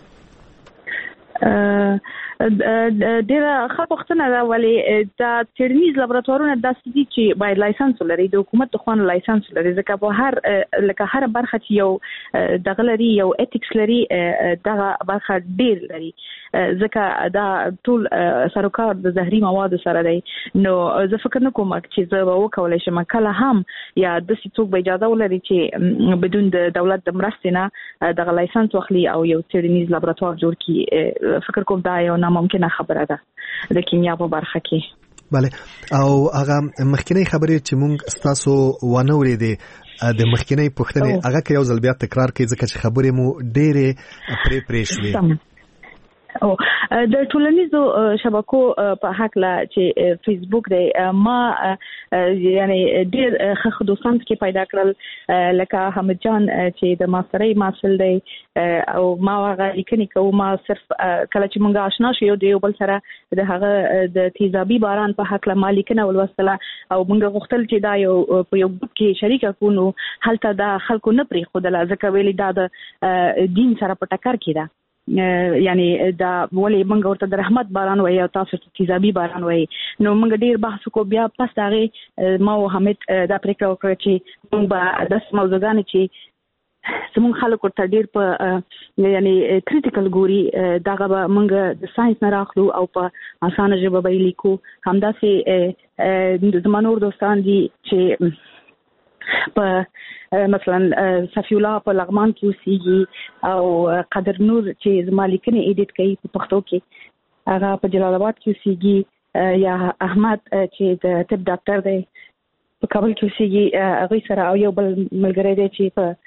[SPEAKER 5] ډیره ښه پوښتنه ده ولې دا څېړنیز لابراتوارونه داسې دي چې باید لایسنس ولري د حکومت د خوا لایسنس لري ځکه په هر لکه هر برخه چې یو دغه لري یو ایتیکس لري دغه برخه ډیر لري ځکه دا ټول سروکار د زهري موادو سره دی نو زه فکر نه کوم چې زه به وکولای شم کله هم یا د څوک به اجازه ولري چې بدون د دولت د مرستې نه دغه لایسنس واخلي او یو څېړنیز لابراتوار جوړ کړي فکر کوم دا یو ناممکنه خبره ده د کیمیا په برخه کې
[SPEAKER 1] bale او هغه مخکینی خبرې چې مونږ تاسو ونه ورېدې د مخکینی پوښتنې هغه کې یو ځل بیا تکرار کړئ ځکه چې خبرې مو ډېرې پرې پرې شوې
[SPEAKER 5] او د ټولنیزو شبکو په حق لا چې فیسبوک دی ما یعنی ډېر ښه دوستان کې پیدا کړل لکه حمد جان چې د ماسترۍ محصل دی او ما هغه لیکنې کوم ما صرف کله چې مونږ آشنا شو د یو بل سره د هغه د تیزابي باران په حق لا ما لیکنه ولوستله او مونږ غوښتل چې دا یو په یو ګروپ کې شریک کونو هلته دا خلکو نه پرې خو د لازم ویلي دا د دین سره په ټکر کې ده یعنی دا ولې موږ ورته د رحمت باران وایي او تاسو ته تیزابي باران وایي. نو موږ ډیر بحث وکړو، بیا پس هغه ما او حمید دا پریکړه وکړه چې موږ به داس موضوعګانې چې زموږ خلک ورته ډیر په یعنی کریټیکل ګوري دغه به موږ د ساينس نه راخلو او په اسانه ژبه به لیکو. همداسې زما نور دوستان دي چې په مثلا صفی الله په لغمان کې اوسېږي او قدر نور چې زما لیکنې ایډیټ کوي په پښتو کې، هغه په جلال آباد کې اوسېږي، یا احمد چې د طب ډاکټر دی په کابل کې اوسېږي، هغوی سره او یو بل ملګری دی چې په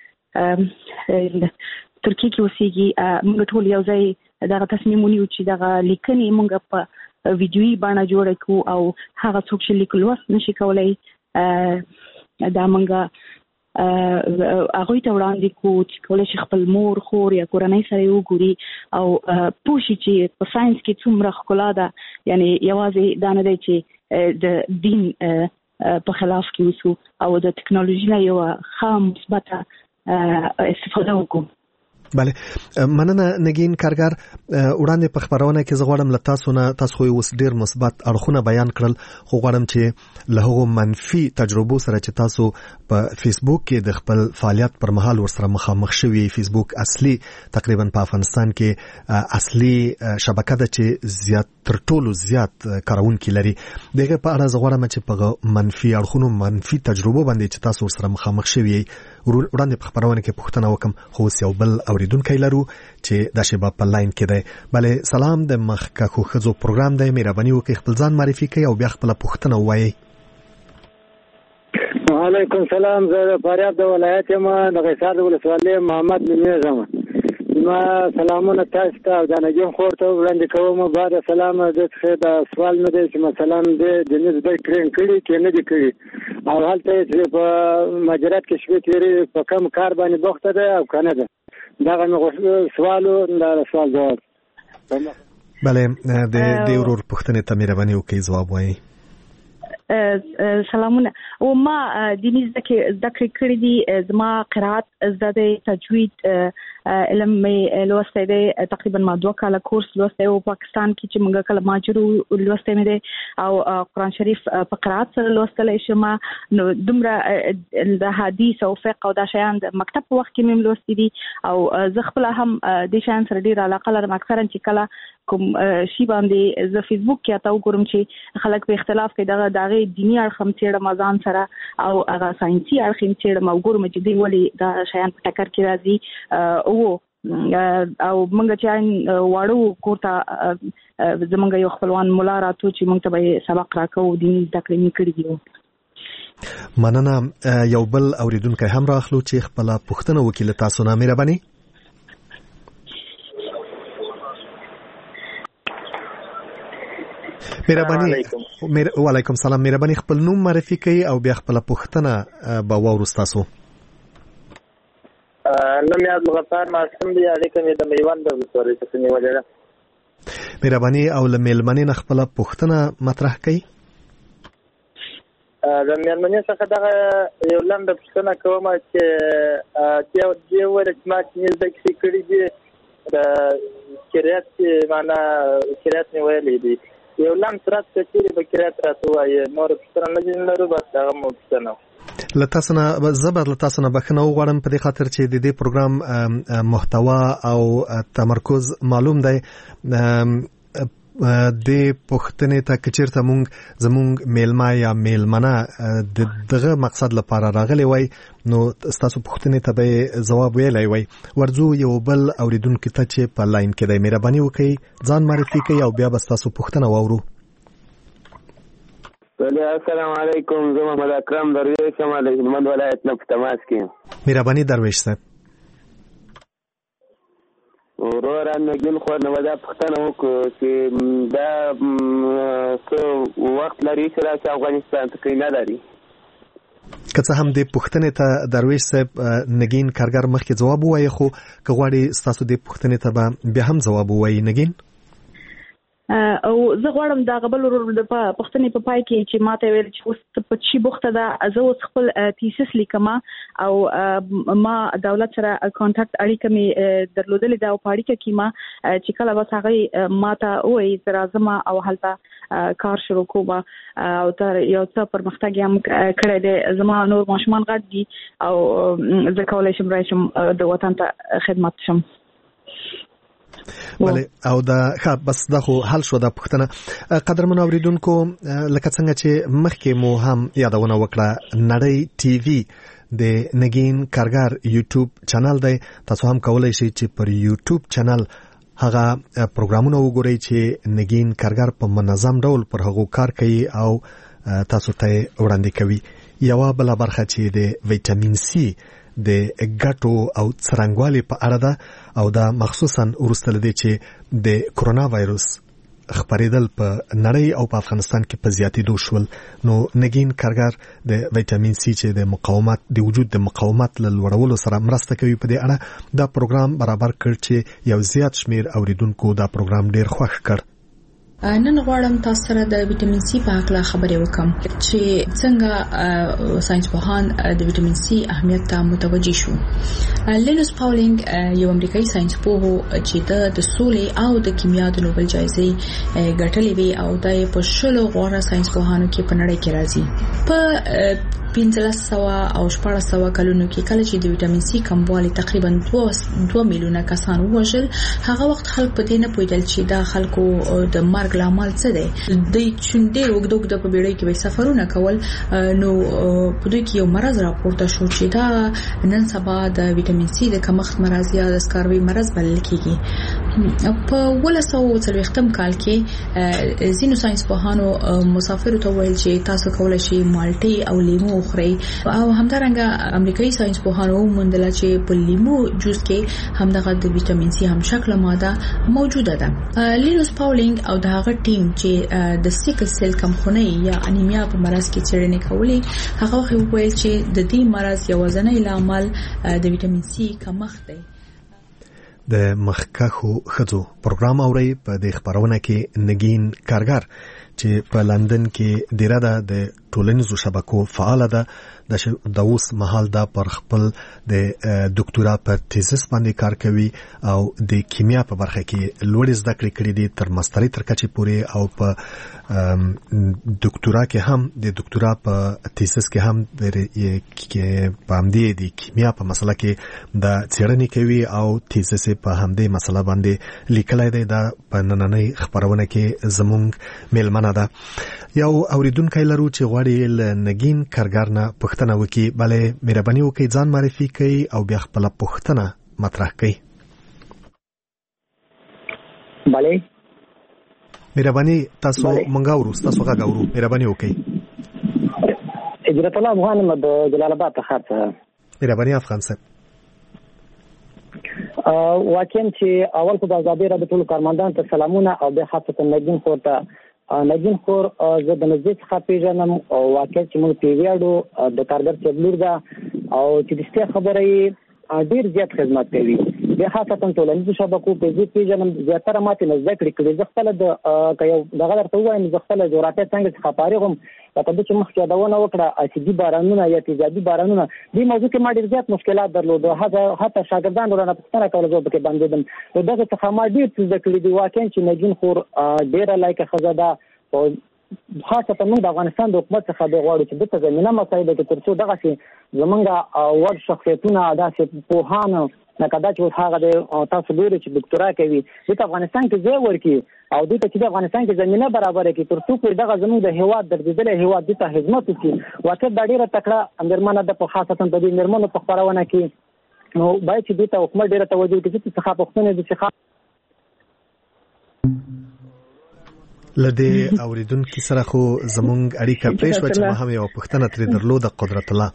[SPEAKER 5] ترکیه کې اوسېږي. موږ ټول یو ځای دغه تصمیم ونیو چې دغه لیکنې موږ په ویډیویي بڼه جوړه کړو او هغه څوک چې لیک لوست نشي کولی دا موږ هغوی ته وړاندې کړو چې کولی شي خپل مور خور یا کورنۍ سره یې وګوري او پوه شي چې په ساینس کې څومره ښکلا ده. یعنی یوازې دا نه دی چې د دین په خلاف کې اوسو او د ټکنالوژي نه یوه ښه مثبته استفاده وکړو.
[SPEAKER 1] بله مننه نگین کارګر. وړاندې په خبرونه کې زه غواړم له تاسو نه، تاسو خو اوس ډیر مثبت اړخونه بیان کړل، خو غواړم چې له هغو منفي تجربو سره چې تاسو په فیسبوک کې د خپل فعالیت پر مهال ورسره مخامخ شوي، فیسبوک اصلي تقریبا په افغانستان کې اصلي شبکه ده چې زیات تر ټولو زیات کارونکي لري. دغه په اړه زه غواړم چې په منفي اړخونو منفي تجربو باندې چې تاسو ورسره مخامخ شوي وړاندې په خبرونه کې پوښتنه وکم، خو اوس یو بل اوریدونکی لرو چې دا شی په لاین کې دی. بله سلام، د مخکښو ښځو پروګرام دی، مهرباني وکړئ خپل ځان معرفي کړئ او بیا خپله پوښتنه ووایئ.
[SPEAKER 8] وعلیکم سلام، زه د فاریاب د ولایت یم، د قیصار د ولسوالۍ محمد نومیږم. ما سلامونه تاسو ته او د نجم خور ته وړاندې کوم. بعد سلام د څخه د سوال نه دی چې مثلا د جنیز د کرین کړي کې نه دی کړي او هلته چې په مجرات کې شپې تیری په کم کار باندې بوخته ده او کنه ده. دغه مې سوالو د سوال جواب.
[SPEAKER 1] بله د دې ورور پوښتنې ته مهرباني وکړئ جواب وایي.
[SPEAKER 5] سلامونه. او ما دیني زده کړې کړې دي، زما قرائت زده دی، تجوید علم مې لوستی دی، تقریبا ما دوه کاله کورس لوستی و پاکستان کې چې موږ کله ماجر لوستی مې دی او قرآن شریف په قرائت سره لوستلی شم. نو دومره د حدیث او فقه او دا شیان د مکتب په وخت کې مې لوستي دي او زه خپله هم دې شیان سره ډېره علاقه لرم. اکثرا چې کله کوم شي باندې زه فیسبوک کې اته وګورم چې خلک په اختلاف کوي، دغه د هغې دیني اړخ هم څېړم ځان سره او هغه ساینسي اړخ هم څېړم او ګورم چې دوی ولې دا شیان په ټکر کې راځي. او او موږ چې واړو کور ته زموږ یو خپلوان ملا راتو چې موږ ته به سبق راکوو، دیني زده کړې مې کړي دي.
[SPEAKER 1] مننه. یو بل اوریدونکی هم راخلو چې خپله پوښتنه وکړي له تاسو نه. مهرباني. مهرباني. وعلیکم سلام. مهرباني خپل نوم معرفي کړئ او بیا خپله پوښتنه به واورو ستاسو.
[SPEAKER 11] نوم یې عبدالغفار معصوم دی، اړیکه مې د میوند د ولسوالۍ څخه نیولې ده.
[SPEAKER 1] مهرباني او له مېلمنې نه خپله پوښتنه مطرح کړئ.
[SPEAKER 11] د مېلمنې څخه دغه یو لنډه پوښتنه کوم چې دې وویل چې ما چې زده کړې کړي دي د قرائت معنا قرائت مې ویلی دی، یو لنډ سرعت که چېرې به قرائت راته ووایي، نوره پوښتنه نه لرو، بس هغه مو پوښتنه
[SPEAKER 1] له تاسو نه. زه به له تاسو نه بخښنه وغواړم په دې خاطر چې د دې پروګرام محتوا او تمرکز معلوم دی. د پوښتنې ته که چېرته مونږ زمونږ میلمه یا میلمنه د دغه مقصد لپاره راغلی وای نو ستاسو پوښتنې ته به ځواب ویلی وای. ورځو یو بل اوریدونکي ته چې په لاین کې دی، مهرباني وکړئ ځان معرفي کړئ او بیا به ستاسو پوښتنه واورو.
[SPEAKER 12] السلام علیکم، زه محمد اکرم درویش یم له هلمند ولایت نه په تماس کې یم.
[SPEAKER 1] مهرباني درویش صاحب.
[SPEAKER 12] وروره نګین خور نه دا پوښتنه وکړو چې دا څه وخت لري چې راشي افغانستان ته که نه لري.
[SPEAKER 1] که څه هم دې پوښتنې ته درویش صاحب نګین کارګر مخکې ځواب ووایي، خو که غواړي ستاسو دې پوښتنې ته به بیا هم ځواب ووایي. نګین
[SPEAKER 5] او زه غواړم دا غبل ورور په پښتنې په پای کې چې ماته ویل چې اوس په چی بوخته دا زه اوس خپل تیسس لیکم او ما دولت سره کانټاکټ اړیکه می درلودلې دا په اړیکه کې ما چې کله وس هغه ماته وایي تر ازما او هلته کار شروع کوم او تر یو څه پرمختګ هم کړی دی زما نور ماشومان غږ دي او زه کولای شم راشم د وطن ته خدمت شم.
[SPEAKER 1] بله او دا ښه بس دا خو حل شو دا پوښتنه. قدرمنو اوریدونکو لکه څنګه چې مخکې مو هم یادونه وکړه نړۍ ټي وي د نگین کارګر یوټیوب چینل دی. تاسو هم کولای شئ چې پر یوټیوب چینل هغه پروګرامونه وګورئ چې نگین کارګر په منظم ډول پر هغه کار کوي او تاسو ته وړاندې کوي. یوه بله برخه چې د ویټامین سی د ګټو او څرنګوالي په اړه ده او دا مخصوصا وروسته لدی چې د کرونا وایروس خپریدل په نړۍ او په افغانستان کې په زیاتېدو شول نو نگین کارګر د ویټامین سی چې د مقاومت د وجود د مقاومت لوړولو سره مرسته کوي په دې اړه دا پروګرام برابر کړ چې یو زیات شمیر اوریدونکو دا پروګرام ډیر خوښ کړ.
[SPEAKER 9] نن غواړم تاسو سره د ویټامین سی په اړه خبرې وکم چې څنګه ساينس پوهان د ویټامین سی اهمیت ته متوجي شو. لینوس پاولینګ یو امریکایي ساينس پوه چې د سولې او د کیمیا د نوبل جایزې ګټلې وی او د په شلو غوړه ساينس پوهانو کې په نړۍ کې راځي. په پنځلس سوه او شپږ سوه کلونو کې کله چې د ویټامین سی کموالی تقریبا دوه میلیونه کسان وژل هغه وخت خلک په دې نه پوهیدل چې دا خلکو د مرګ لامل څه دی. د چوندې وګدوګ د په بیړۍ کې سفرونه کول نو په دوی کې یو مرض راپورته شو چې دا نن سبا د ویټامین سی د کمښت مرض یا د سکاروي مرض بلل کیږي. په ولس او څلوېښتم کال کې ځینو ساينس پوهانو مسافرو ته ویل چې تاسو کولای شئ مالټې او لیمو وخورئ او همدارنګه امریکایي ساينس پوهانو وموندل چې په لیمو جوس کې همدغه د ویټامین سی هم شکل ماده موجوده ده. لینوس پاولینګ او دغه ټیم چې د سیکل سیل کمخونی یا انیمیا په مرض کې څېړنې کولې هغه ویل چې د دې مرض یو ځنې لامل د ویټامین سی کمښت دی.
[SPEAKER 1] د مخکخو خزو پروګرام اوري په د خبرونه کې نگین کارګر چې په لندن کې ډیره ده د ټولنیزو شبکو فعال ده د اوس مهال دا پر خپل د ډاکټورا په تیزس باندې کار کوي او د کیمیا په برخه کې لوړ زده کړې کړې دي تر ماسترۍ تر کچې پورې او په ډاکټورا کې هم د ډاکټورا په تیزس کې هم د پامدې د کیمیا په مسله کې د څېړنې کوي او تیزس په همدې مسله باندې لیکلای دی. دا په نننۍ خبرونه کې زموږ میلمنه ده. یو اوریدونکی لرو چې غواړي له نگین کارګر نه پوښتنه وکړي. بله مهرباني وکړئ ځان معرفي کړئ او بیا خپله پوښتنه مطرح کړئ.
[SPEAKER 13] بله
[SPEAKER 1] مهرباني تاسو مونږ اورو تاسو غږ اورو مهرباني وکړئ.
[SPEAKER 13] اجرت الله افغان د جلال آباد څخه.
[SPEAKER 1] مهرباني افغان صاحب
[SPEAKER 13] واقعا چې اول خو د آزادۍ راډیو ټولو کارمندانو ته سلامونه او بیا خاصتا نگین خور ته. نگین خور زه د نږدې څخه پیژنم او واقعا چې موږ ټي وي اډو د کارګر صاحب لور ده او چې د ستې خبره یې ډېر زیات خدمت کوي. بیا خاصتا ټولنیزو شبکو په زه پیژنم زیاتره ماتې نه زده کړې کړې. زه خپله د که یو دغه درته ووایم زه خپله جغرافیه څانګه څخه فارغ یم. لکه ده چې مخکې یادونه وکړه اسیدي بارانونه یا تیزابي بارانونه دې موضوع کې ما ډېر زیات مشکلات درلوده. حتی شاګردان رانه پوښتنه کوله زه پکې بندېدم. نو دغه څخه ما ډېر څه زده کړي دي. واقعا چې نگین خور ډېره لایقه ښځه ده او خاصتا موږ د افغانستان د حکومت څخه د غواړو چې دته زمینه مسایله کې تر څو دغسې زمونږ وړ شخصیتونه داسې پوهان لکه دا چې هغه د تاسو ګورئ چې ډاکټورا کوي دته افغانستان کې ځای ورکړي او دته چې د افغانستان کې زمینه برابره کړي تر څو پورې دغه زموږ د هیواد درځېدلی هیواد دته خدمت وکړي. واقع دا ډېره تکړه مېرمنه ده په خاصتا د دې مېرمنو په خپرونه کې نو باید چې دې ته حکومت ډېره توجه وکړي چې څخه پوښتنې دي چې
[SPEAKER 1] لدې اوریدونکو سره خو زمونږ اړیکه پرې شوه چې ما هم یو پوښتنه ترې درلوده. قدرت الله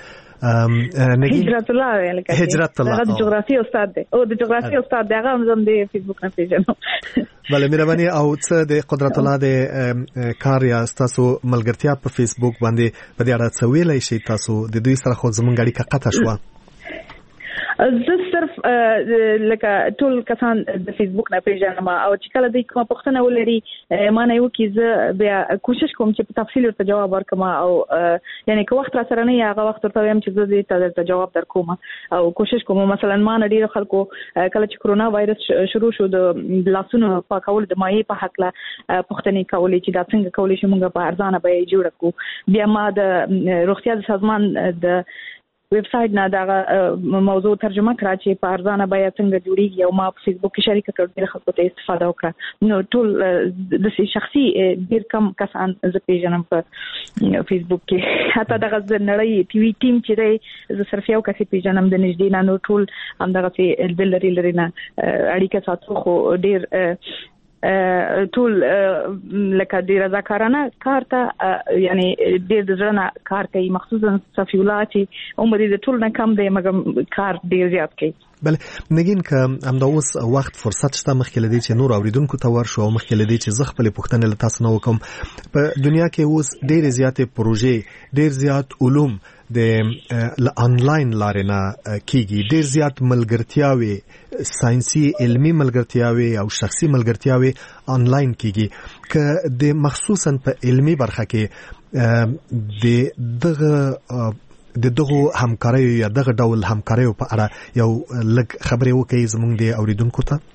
[SPEAKER 5] هجرت الله لکه
[SPEAKER 1] هجرت الله
[SPEAKER 5] د جغرافي استاد دی او د جغرافي استاد دی هغه هم د فیسبوک نه پیژنم.
[SPEAKER 1] بله مهرباني او څه د قدرت الله د کار یا تاسو ملګرتیا په فیسبوک باندې په دې اړه څه ویلی شئ؟ تاسو د دوی سره خو زمونږ اړیکه قطع شوه.
[SPEAKER 5] زه صرف
[SPEAKER 14] لکه ټول کسان د فیسبوک نه پیژنم او چې کله دوی کومه پوښتنه ولري ما نه یو کې زه بیا کوشش کوم چې په تفصیل ورته جواب ورکړم او یعنی که وخت را سره نه هغه وخت ورته وایم چې زه دې ته جواب درکوم او کوشش کوم. مثلا ما نه ډیر خلکو کله چې کرونا وایرس شروع شو د لاسونو پاکول د مایع په حق له پوښتنې کولې چې دا څنګه کولې چې موږ په ارزانه بیه جوړ کړو. بیا ما د روغتیا د سازمان د ویب سایټ نه دا موضوع ترجمه کړه چې په ارزانه بیه څنګه جوړیږي او ما په فیسبوک کې شریک کړ ډیر خلکو ته استفاده وکړه. نو ټول د شخصي ډیر کم کسان زه پیژنم په فیسبوک کې. حتی دغه د نړۍ ټي وي ټیم چې دی زه صرف یو کس پیژنم د نږدې نه. نو ټول همدغه چې د لري لري نه اړیکه ساتو خو ډیر ټول لکه د رضاکارانه کار ته یعنی ډېر د ځنه کار کوي مخصوصا صفی الله چې عمر دې ټول نه کم دی مګر کار ډېر زیات کوي.
[SPEAKER 1] بله نګین که همدا اوس وخت فرصت شته مخکې لدی چې نور اوریدونکو ته ورشو او مخکې لدی چې زه خپل پوښتنه له تاسو نه وکم په دنیا کې اوس ډېر زیاتې پروژې ډېر زیات علوم د انلاین لارې نه کیږي ډېر زیات ملګرتیاوي ساينسي علمي ملګرتیاوي او شخصي ملګرتیاوي انلاین کیږي که د مخصوصا په علمي برخه کې د دغه د دغه همکاري یا دغه ډول همکاري په اړه یو لږ خبرې وکړئ زموږ د اوریدونکو ته.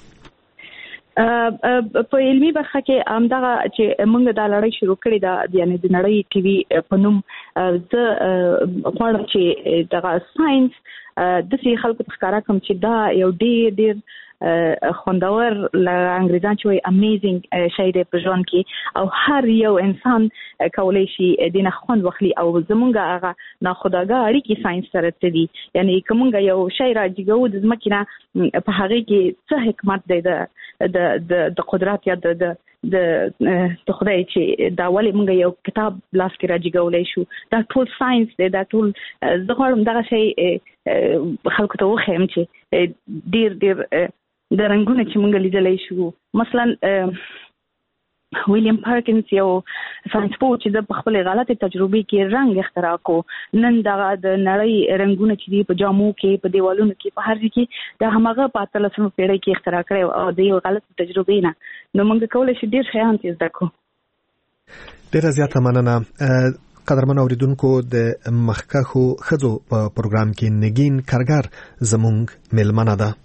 [SPEAKER 14] په علمي برخه کې همدغه چې موږ د لړۍ شروع کړې ده یعنی د نړۍ ټي وي په نوم زه غواړم چې دغه ساينس د سې خلکو ښکارا کوم چې دا یو ډېر ډېر خوندور ل انګریزان چې وي امیزینګ شی دی په ژوند کې او هر یو انسان کولای شي د نه خوند واخلي او زمونږ هغه ناخودآګاه اړیکې ساينس سره تدي یعنی کومه یو شی راځيګو د ځمکې په هغه کې څه حکمت دی د د د قدرت یا د د د خدای چې دا ولې موږ یو کتاب لاس کې راځيګولای شو دا ټول ساينس دی دا ټول زه غواړم دغه شی خلکو ته وښیم چې ډیر ډیر د رنگونه چې موږ لیدلای شو. مثلا ویلیام پارکینز یو ساينسپوه چې د خپل غلطه تجربه کې رنگ اختراع کو نن دغه د نړۍ رنگونه چې دی په جامو کې په دیوالونو کې په هر ځای کې د همغه په اتلسمه پیړۍ کې اختراع کړو او د یو غلطه تجربه نه نو موږ کولای شو ډیر شیان تیز دکو.
[SPEAKER 1] ډیر زیاته مننه قدرمن اوریدونکو د مخکخو خزو په پروګرام کې نگین کارګر زمونږ ملمنه ده.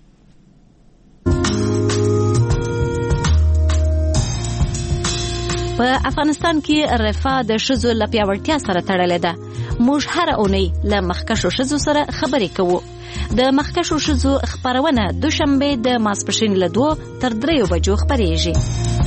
[SPEAKER 2] په افغانستان کې رفاه د شذو لپیاوړتیا سره تړلې ده. موږ هر اونۍ له مخکشو شذو سره خبرې کوو. د مخکشو شذو خبرونه دوشنبه د ماسپښین له دوه تر دریو بجو خبرېږي.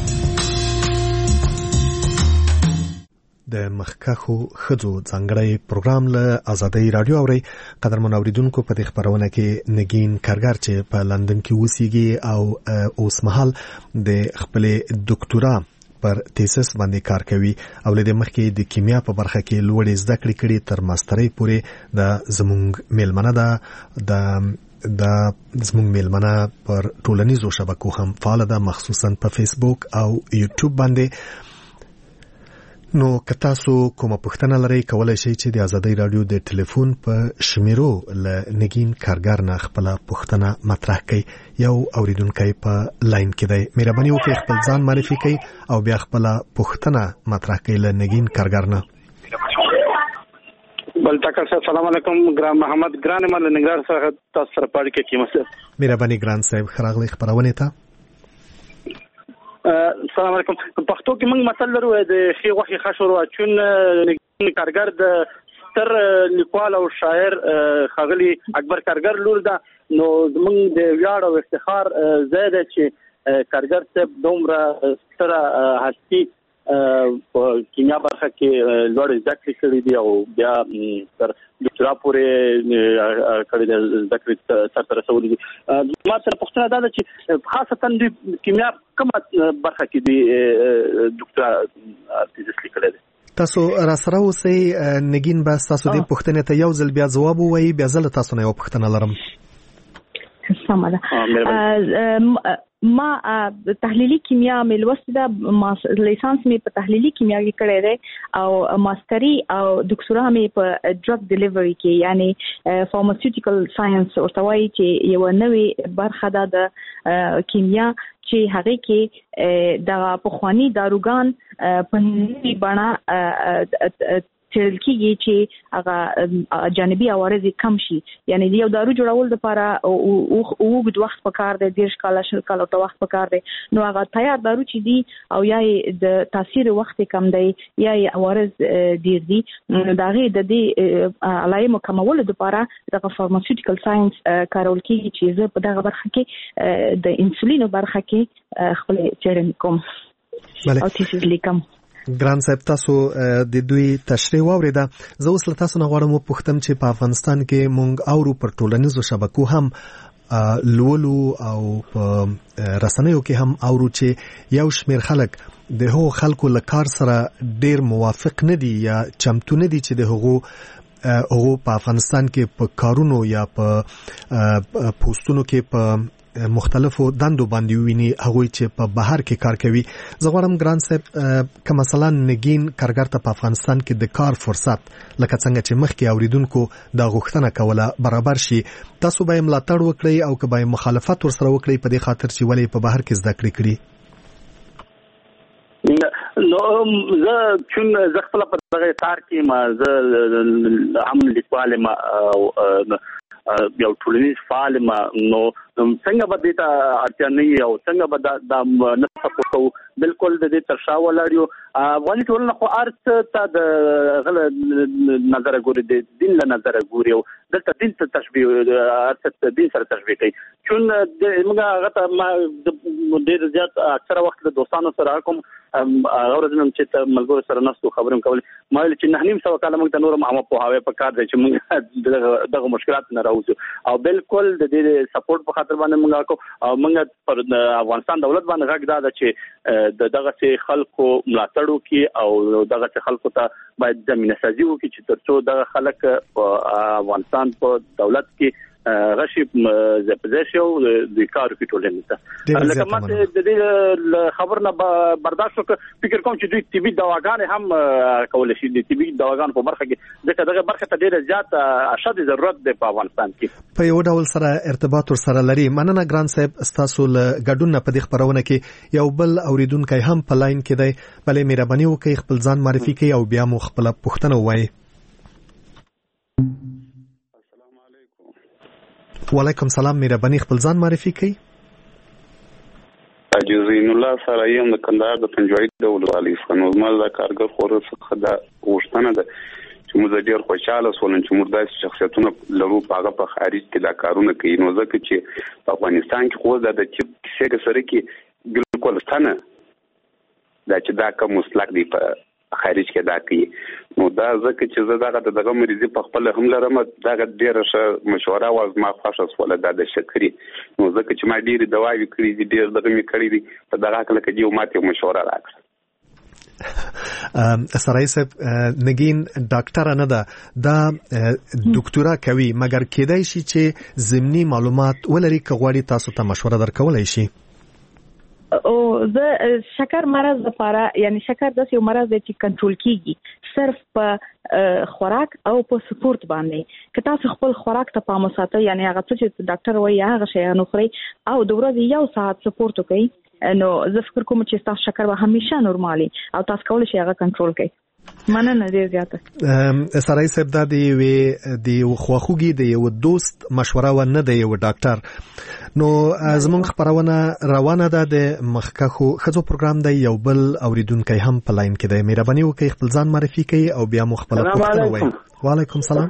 [SPEAKER 1] د مخکخو خزو ځانګړی پروګرام له آزادۍ رادیو اوري. قدرمن اوریدونکو په دې خبرونه کې نگین کارګر چې په لندن کې اوسېږي او اوس مهال د خپل ډاکټورا پر تیسس باندې کار کوي او له دې مخکې د کیمیا په برخه کې لوړې زده کړې کړې تر ماسترۍ پورې د زموږ میلمنه ده. د د زموږ میلمنه پر ټولنیزو شبکو هم فعال ده مخصوصا په فیسبوک او یوټیوب باندې. نو که تاسو کومه پوښتنه لرئ کولای شئ چې د آزادۍ رادیو د ټلیفون په شمیرو ل نگین کارګر نه خپل پوښتنه مطرح کړئ. یو اوریدونکی په لاین کې دی. مهرباني وکړئ خپل ځان معرفي کړئ او بیا خپل پوښتنه مطرح کړئ ل نگین کارګر نه.
[SPEAKER 15] بل تاکر صاحب سلام علیکم. ګران محمد ګران مل نګار سره تاسو سره پاړی کې کیمه.
[SPEAKER 1] مهرباني ګران صاحب خراغلی خبرونه ته.
[SPEAKER 15] السلام علیکم. پښتو کې موږ مثال لرو د خي وخي خشور واچون کارګر د ستر لیکوال او شاعر خغلی اکبر کارګر لور ده. نو موږ د ویاړ او افتخار زیاده چې کارګر صاحب دومره ستر هستی په کیمیا برخه کې لوړ زده کړې کړې دي او بیا تر ډاکټرا پورې کړې ده زده کړې سره رسولې دي. ما سره پوښتنه ده چې خاصتا د کیمیا کومه برخه کې دي ډاکټرا تیزس لیکلې ده.
[SPEAKER 1] تاسو را سره اوسئ نگین بس تاسو دې پوښتنې ته یو ځل بیا ځواب ووایي بیا زه له تاسو نه یو پوښتنه لرم.
[SPEAKER 14] سمه ده. ما تحلیلي کیمیا مې لوستې ده، لیسانس مې په تحلیلي کیمیا کې کړی دی او ماستري او دکتورا مې په ډرګ ډیلیوري کې، یعنی فارماسیوټیکل ساينس ورته وایي چې یو نوې برخه ده د کیمیا چې هغه کې د پخوانی داروګان په نوې بڼه څېړل کېږي چې هغه جانبي عوارض کم شي. یعنی یو دارو جوړول لپاره اوږد وخت پکار دی، دېرش کاله شل کاله ته وخت پکار دی، نو هغه تیار دارو چې دي او یا د تاثیر وخت کم دی یا عوارض ډېر دي، نو د هغې د دې علایمو کمولو لپاره دغه فارماسیوټیکل ساينس کارول کېږي چې زه په دغه برخه کې د انسولینو برخه کې خپلې څېړنې کوم او تیسیس لیکم.
[SPEAKER 1] ګران صاحب، تاسو د دوی تشریح واوریده. زه اوس له تاسو نه غواړم وپوښتم چې په افغانستان کې مونږ اورو پر ټولنیزو شبکو هم لولو او په رسنیو کې هم اورو چې یو شمېر خلک د هغو خلکو له کار سره ډېر موافق نه دي یا چمتو نه دي چې د هغو هغو په افغانستان کې په کارونو یا په پوسټونو کې په مختلفو دندو باندې ویني هغوی چې په بهر کې کار کوي. زه غواړم ګران صاحب که مثلا نګین کارګر ته په افغانستان کې د کار فرصت لکه څنګه چې مخکې اوریدونکو دا غوښتنه کوله برابر شي، تاسو به یې ملاتړ وکړئ او که به یې مخالفت ورسره وکړئ په دې خاطر چې ولې په بهر کې زده کړې کړي؟
[SPEAKER 15] نو زه چون زه خپل په دغه کار کې ما زه هم لیکوال ما یو ټولنیز فعال ما، نو څنګه به دې ته اړتیا نه وي او څنګه به دا نه سپورټ کوو. بالکل د دې تر شا ولاړ یو. افغاني ټولنه خو هر څه ته د هغه نظره ګوري، د دین له نظره ګوري او دلته دین ته تشبیه هر څه دین سره تشبیه کوي. چون موږ هغه ته ما ډېر زیات اکثره وخت د دوستانو سره کوم هغه ورځ نن چې ملګرو سره نستو خبرې کولې، ما ویل چې نه نیم سوه کاله موږ ته نور عامه پوهاوی پکار دی چې موږ دغه مشکلات نه راوځو او بالکل د دې سپورټ په خاطر باندې موږ کو او موږ پر افغانستان دولت باندې غږ دا ده چې د دغه خلکو ملاتړ وکړي او دغه خلکو ته باید زمینه سازي وکړي چې ترڅو دغه خلک په افغانستان په دولت کې غشي زپزیشو د کار کې ټولنه ته لکه ماته د دې خبرونه برداشت وکړ. فکر کوم چې دوی طبي دواګانې هم کول شي، د طبي دواګانو په برخه کې ځکه دغه برخه ته ډیره زیات اشد ضرورت دی په افغانستان کې.
[SPEAKER 1] په یو ډول سره ارتباط ور سره لري. مننه ګران صاحب، تاسو له ګډون په دې خبرونه کې یو بل اوریدونکو هم په لاین کې دی. بلې مهرباني وکړئ خپل ځان معرفي کړئ او بیا مو خپل پوښتنه ووایئ. وعلیکم سلام، مهرباني خپل ځان معرفي کړئ.
[SPEAKER 16] عجزین الله سره یم د کندهار د پنجوایي د ولسوالۍ څخه. نو زما د کارګر خورو څخه دا غوښتنه ده چې موږ ډېر خوشاله شولو چې موږ داسې شخصیتونه لرو په هغه په خارج کې دا کارونه کوي. نو ځکه چې په افغانستان کې خو دا د چې کیسې سره کې بالکل ستنه دا چې دا کوم مسلک دی په خارج کې دا کوي. نو دا ځکه چې زه دغه دغه مریضي په خپل هم لرم، دا ډېره ښه مشوره وه زما خوښه شوله دا د شکرې. نو ځکه چې ما ډېرې دواوې کړي دي، ډېر دغه مې کړي دي، په دغه هکله که دې ماته یو مشوره راکړه.
[SPEAKER 1] سرای صاحب، نګین ډاکټره نه ده، دا دکتورا کوي، مګر کېدای شي چې ضمني معلومات ولري که غواړي تاسو ته مشوره درکولی شي.
[SPEAKER 14] او زه شکر مرض لپاره، یعنی شکر داسې یو مرض دی چې کنټرول کیږي صرف په خوراک او په سپورت باندې. که تاسو خپل خوراک ته پام وساتئ، یعنی هغه څه چې ډاکټر وایي هغه شیان وخورئ او د ورځې یو ساعت سپورت وکړئ، نو زه فکر کوم چې تاسو شکر به همیشه نورمالي او تاسو کولی شئ هغه کنټرول کړئ. مننه ډېر زیاته.
[SPEAKER 1] سرای صاحب، دا د یوې د یو خواخوږي د یو دوست مشوره و نه د یو ډاکټر. نو زمونږ خبرونه روانه ده د مخکښو ښځو پروګرام دی. یو بل اوریدونکی هم په لاین کې دی. مهرباني وکړئ خپل ځان معرفي کړئ او بیا مو خپله پوښتنه ووایئ. وعلیکم سلام.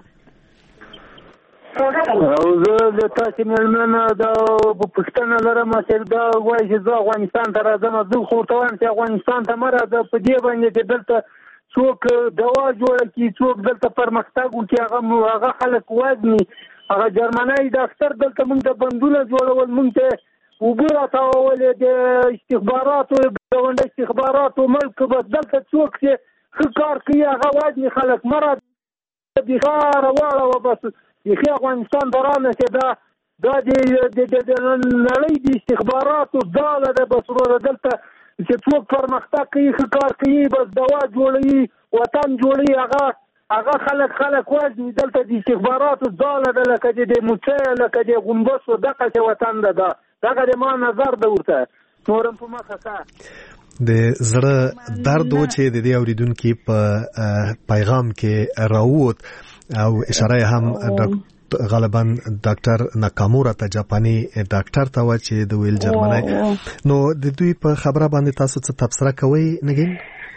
[SPEAKER 10] او زه د تاسې مېلمنه دا پوښتنه لرم چې دا وایي چې زه افغانستان ته راځم. زه خو ورته وایم چې افغانستان ته مه راځه، په دې باندې چې دلته څوک دوا جوړه کړي، څوک دلته پرمختګ وکړي، هغه هغه خلک وزني. هغه جرمنی ډاکټر دلته موږ ته بندونه جوړول، موږ ته اوبه راتاولې، د استخباراتو ګاونډي استخباراتو ملک. بس دلته څوک چې ښه کار کوي هغه وزني خلک مه راځه، بېخاره واړوه. بس بیخي افغانستان ته رانه چې دا دا د نړۍ د استخباراتو ځاله ده بس وروره دلته چې څوک پرمختګ کوي ښه کار کوي بس دوا جوړوي وطن جوړوي هغه هغه خلک خلک وژني دلته د استخباراتو ځاله ده لکه د موسی لکه د غومبسو دغسې وطن ده دا دغه د ما نظر ده ورته نورم په مخه ښه
[SPEAKER 1] د زړه درد و چې د دې اوریدونکي په پیغام کې راووت او اشاره هم غالبا ډاکټر ناکامورا ته جاپاني ډاکټر ته و چې د ویل جرمني نو د دوی په خبره باندې تاسو څه تبصره کوئ نګین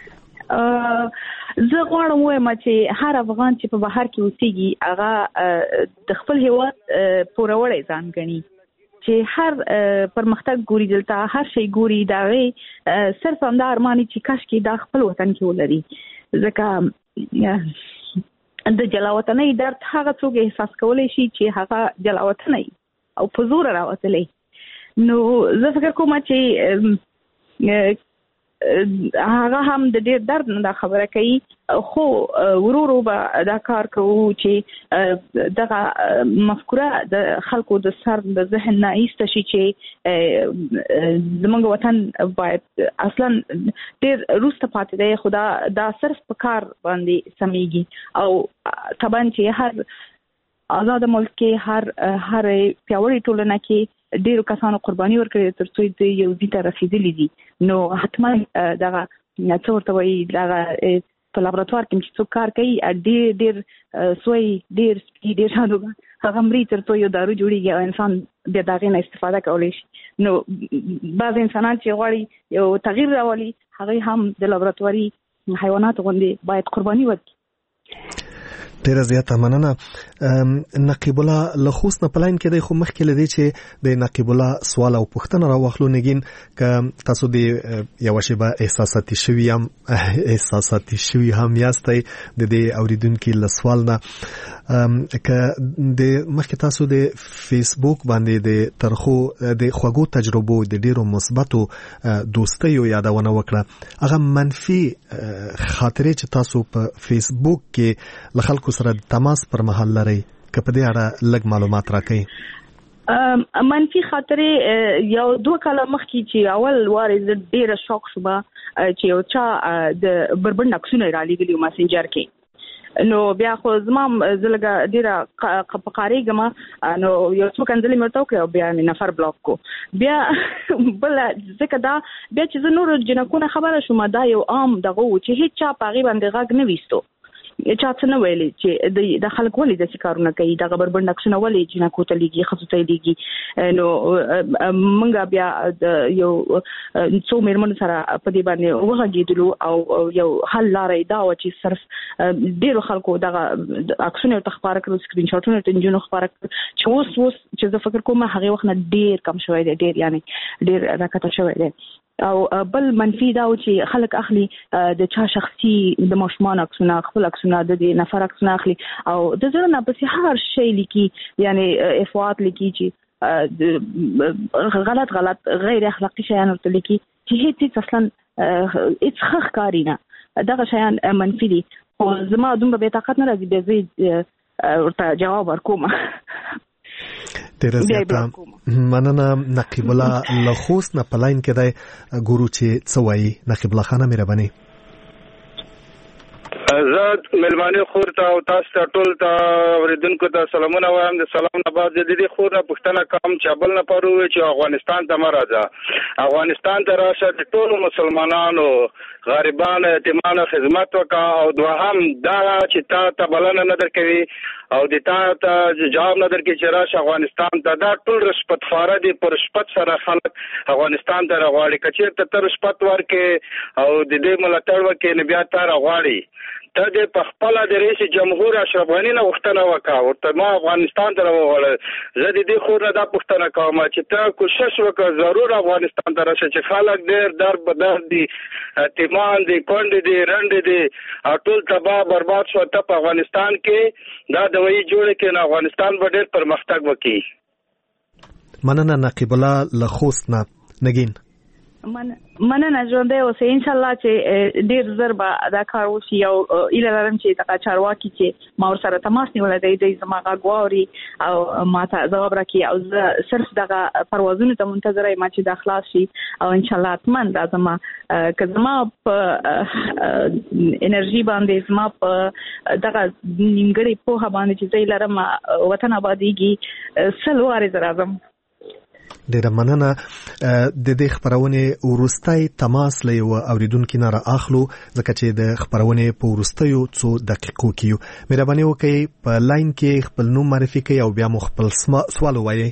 [SPEAKER 14] زه غواړم وایم چې هر افغان چې په بهر کې اوسېږي هغه د خپل هیواد پوروړی ځان ګڼي چې هر پرمختګ ګوري دلته هر شی ګوري دا غي صرف هم دا ارماني چې کاش کې دا خپل وطن کې ولري ځکه د جلاوطنۍ درد هغه څوک احساس کولی شي چې هغه جلاوطنۍ او په زور راوتلی نو زه فکر کوم چې هغه هم د ډېر درد نه دا خبره کوي خو ورو ورو به دا کار کوو چې دغه مفکوره د خلکو د سر د ذهن نه ایسته شي چې زموږ وطن باید اصلا ډېر وروسته پاتې دی خو دا صرف په کار باندې سمیږي او طبعا چې هر آزاد ملک کې هر هر پیاوړی ټولنه کې ډیرو کسانو قرباني ورکړي تر څو د یو ځای ته رسیدلي دي نو حتما دغه څه ورته وایي دغه په لابراتوار کې چې څوک کار کوي ډېر ډېر سوی ډېر سپي ډېر شانو هغه مري تر څو یو دارو جوړیږي او انسان بیا د هغې نه استفاده کولی شي نو بعض انسانان چې غواړي یو تغییر راولي هغوی هم د لابراتواري حیواناتو غوندې باید قرباني ورکړي
[SPEAKER 1] ډیره زیاته مننه نقیب الله له خوست نه پلاین کې دی خو مخکې لدی چې د نقیب الله سوال او پوښتنه راوخلو نګین ک تاسو د یو شی به احساساتي شوی هم احساساتي شوی هم یاستئ د دې اوریدونکو له سوال نه ک د مخکې تاسو د فیسبوک باندې د ترخو د خوږو تجربو د ډیرو مثبتو دوستیو یادونه وکړه هغه منفي خاطرې چې تاسو په فیسبوک کې له خلکو سره تماس پر مهال لري که په دې اړه لږ معلومات راکړئ
[SPEAKER 14] منفي خاطرې یو دوه کاله مخکې چې اول وار زه ډېره شوق شوم چې یو چا د بربند عکسونه رالیږلي مسنجر کې نو بیا خو زما زه لږه ډېره په قارېږم نو یو څو کنځلې مې ورته وکړې او بیا مې نفر بلاک کو بیا بله ځکه دا بیا چې زه نورو جنکونه خبره شوم دا یو عام دغه و چې هېڅ چا په هغې باندې غږ نه ویستو چا څه نه ویلي چې د خلک ولې داسې کارونه کوي دغه بربند عکسونه ولې جنکو ته لیږي ښځو ته یې لیږي نو موږ بیا د یو څو مېرمنو سره په دې باندې وغږېدلو او یو حل لاره یې دا وه چې صرف ډېرو خلکو دغه عکسونه ورته خپاره کړل سکرین شاټونه ورته نجونو خپاره کړل چې اوس اوس چې زه فکر کوم هغې وخت نه ډېر کم شوی دی ډېر یعنې ډېر راکته شوی دی او بل منفي دا و چې خلک اخلي د چا شخصي د ماشومان عکسونه خپل عکسونه د دې نفر عکسونه اخلي او د زړه نه پسې هر شی لیکي یعنی افواط لیکي چې غلط غلط غیر اخلاقي شیان ورته لیکي چې هیڅ هیڅ اصلا هیڅ ښه ښکاري نه دغه شیان منفي دي خو زما دومره بې طاقت نه راځي بیا زه ورته جواب ورکوم
[SPEAKER 1] ډیره زیاته مننه نقیب الله له خوست نه پلاین کې دی ګورو چې څه وایي نقیب الله خانه مهرباني
[SPEAKER 17] زه ملمانه خور ته او تاسو ته ټول ته اوریدونکو ته سلامونه وایم د سلام نه بعد د دې خور نه پوښتنه کوم چې بل نه پرو چې افغانستان ته مرزه افغانستان ته راشه د ټول مسلمانانو غریبانو یتیمانو خدمت وکړه او دوهم دا چې تا ته بلنه نه درکوي او د تا ته جواب نه درکوي چې راشه افغانستان ته دا ټول رشوت خواره دي پر رشوت سره خلک افغانستان ته راغواړي که چېرته ته رشوت ورکړې او د دې ملاتړ وکړې نو بیا تا راغواړي ته د په خپله د رئیس جمهور اشرف غني نه غوښتنه وکړه ورته ما افغانستان ته راوغواړه زه د دې خور نه دا پوښتنه کوم چې ته کوشش وکړه ضرور افغانستان ته راشه چې خلک ډېر در به در دي یتیمان دي کونډې دي رنډې دي او ټول تباه برباد شو ته په افغانستان کې دا دوایي جوړه کړي نو افغانستان به ډېر پرمختګ وکړي
[SPEAKER 1] مننه نقیب الله له خوست نه نګین
[SPEAKER 14] من مننه ژوندۍ اوسئ ان شاء الله چې ډیر زر به دا کار وشي او ایله لرم چې دغه چارواکي چې ما ورسره تماس نیولی دی د زما غږ واوري او ما ته ځواب راکړي او زه صرف دغه پروازونو ته منتظره یم چې دا خلاص شي او ان شاء الله حتما دا زما که زما په انرژي باندې زما په دغه نیمګړې پوهه باندې چې زه لرم وطن آبادیږي سل وارې زه راځم.
[SPEAKER 1] ډیره مننه. د دې خبرونه ورستۍ تماس له یو اوریدونکو نه را اخلو ځکه چې د خبرونه په ورستیو څو دقیقو کې مهرباني وکړئ په لاین کې خپل نوم معرفي کړئ او بیا مو خپل سوال ووایئ.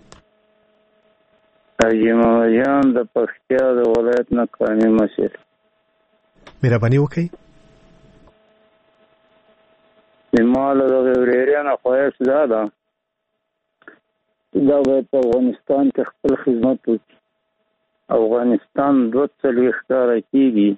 [SPEAKER 18] اجمالیان د پکتیا د ولایت نه قانوني مشر.
[SPEAKER 1] مهرباني وکړئ.
[SPEAKER 18] د مال د غوړیریا نه خواهش زده دا باید په افغانستان کې خپل خدمت وکړي. افغانستان دوه څلوېښت کاله کېږي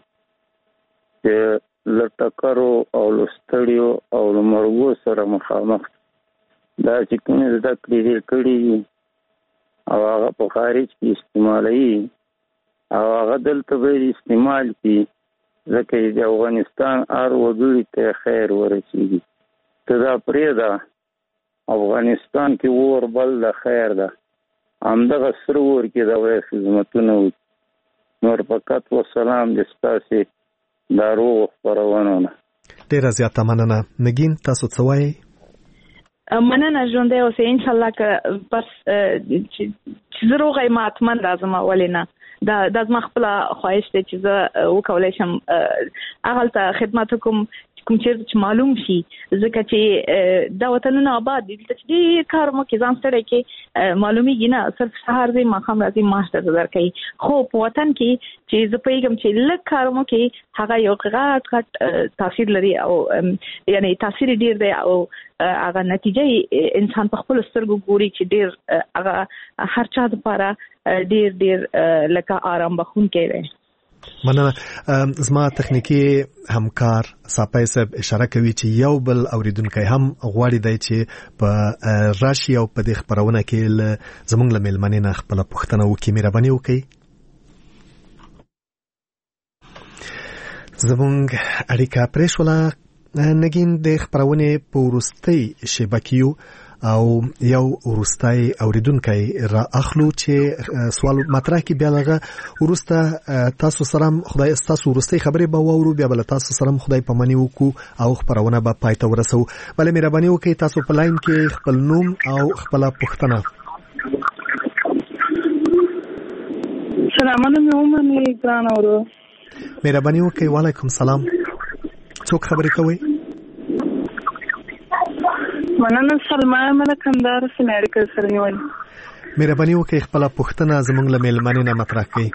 [SPEAKER 18] چې له ټکرو او له ستړیو او له مرګو سره مخامخ. دا چې کومې زده کړې ډېر کړي دي او هغه په خارج کې استعمالوي او هغه دلته باید استعمال کړي ځکه چې د افغانستان هر وګړي ته خیر ورسېږي. ته دا پرېږده افغانستان کې اور بل د خیر ده همدغه سر اور کې د وای خدمتونه وي. نور فقط وسلام د ستاسې د روغ خپرونه نه.
[SPEAKER 1] ډېره زیاته مننه. نګین تاسو څه وایئ؟
[SPEAKER 14] مننه ژوندۍ اوسئ ان شاء الله که بس چې زه روغه یم حتما راځم. ولې نه دا دا زما خپله خواهش دی چې زه وکولی شم هغلته خدمت وکړم کوم چیرته چې معلوم شي ځکه چې دا وطنونه آباد دي دلته چې ډېر کار مو کې ځان ستړی کې معلومیږي نه صرف سهار ځئ ماښام راځئ معاش درته درکوي. خو په وطن کې چې زه پوهېږم چې لږ کار مو کې هغه یو غټ غټ تاثیر لري او یعنی تاثیر ډېر دی او هغه نتیجه انسان په خپلو سترګو ګوري چې ډېر هغه هر چا دپاره ډېر ډېر لکه آرام بخونکی دی.
[SPEAKER 1] مننه. زما تخنیکی همکار صاحب صاحب اشاره کوي چې یو بل اوریدونکو هم غواړي دی چې په راشي او په دې خبرونه کې زمونږ له میلمنې نه خپل پوښتنه وکړي. مهرباني وکړئ. زمونږ اړیکه پرېښوله. نګین د خبرونه په وروستۍ شیبه کې او یو ورستای اوریدونکي را اخلو چې سوال مطرح کې بیا لغه ورسته تاسو سره خدای تاسو ورستای خبرې به وورو بیا بل تاسو سره خدای پمنې وکړو او خبرونه به پای ته ورسو. بل مهرباني وکړئ تاسو په لاین کې خپل نوم او خپل پوښتنه.
[SPEAKER 19] سلام علیکم مې ګران اورو.
[SPEAKER 1] مهرباني وکړئ. وعلیکم سلام. څوک خبرې کوي؟
[SPEAKER 19] مننه. سلمى مله کندهار څخه اړیکه سره نیول.
[SPEAKER 1] مهرباني وکړئ خپل پوښتنه زموږ له میلمنې نه مطرح کړئ.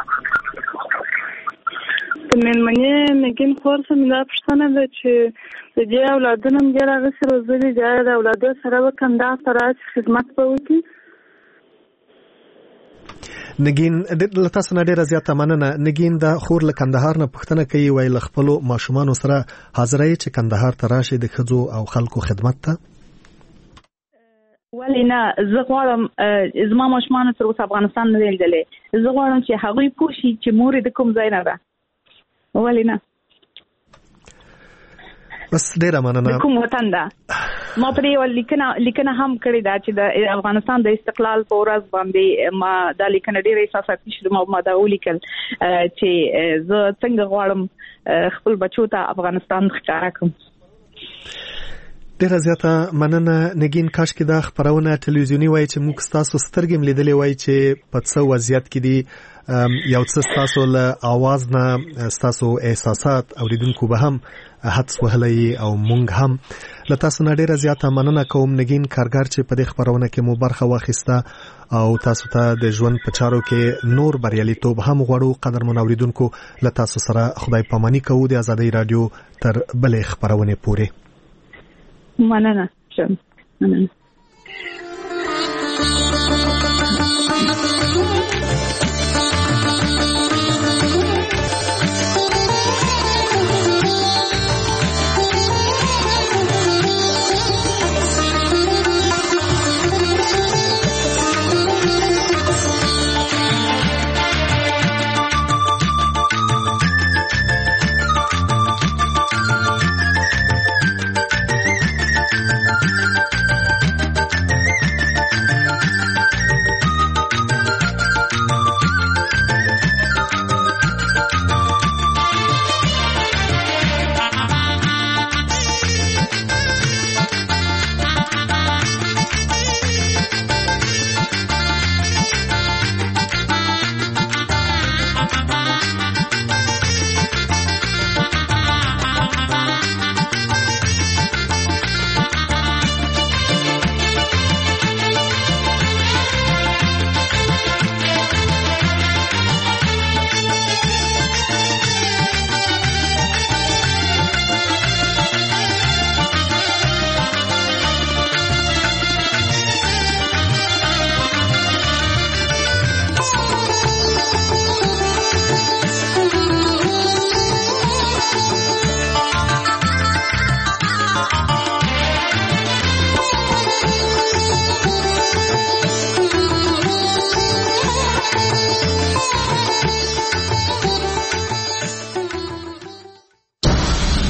[SPEAKER 19] د میلمنې نګین خور سره دا پوښتنه ده چې د دې اولادونو هم ډېر هغسې روزلي دي د اولادو سره به کندهار ته راشي خدمت به وکړي.
[SPEAKER 1] نګین له تاسو نه ډېره زیاته مننه. نګین دا خور له کندهار نه پوښتنه کوي وایي له خپلو ماشومانو سره حاضره یې چې کندهار ته راشي د ښځو او خلکو خدمت ته؟
[SPEAKER 14] ولې نه زه غواړم زما ماشومانو تر اوسه افغانستان نه دی لیدلی. زه غواړم چې هغوی پوه شي چې مور د کوم ځای نه ده. ولې نه
[SPEAKER 1] بس ډېره مننه.
[SPEAKER 14] د کوم وطن ده. ما پرې یوه لیکنه لیکنه هم کړې ده چې د افغانستان د استقلال په ورځ باندې ما دا لیکنه ډېره احساساتي شوم او ما دا ولیکل چې زه څنګه غواړم خپل بچو ته افغانستان ښکاره کړم.
[SPEAKER 1] ډېره زیاته مننه نګین. کاش کې دا خبرونه ټلویزیوني وای چې موږ ستاسو سترګې هم لیدلې وای چې په څه وضعیت کې دي یو څه ستاسو له آواز نه ستاسو احساسات اوریدونکو به هم حدس وهلی او موږ هم له تاسو نه ډېره زیاته مننه کوم نګین کارګر چې په دې خبرونه کې مو برخه واخیسته او تاسو ته د ژوند په چارو کې نور بریالیتوب هم غواړو. قدرمن اوریدونکو له تاسو سره خدای پاماني کوو د آزادۍ رادیو تر بلې خبرونه پورې.
[SPEAKER 14] مننه. مننه.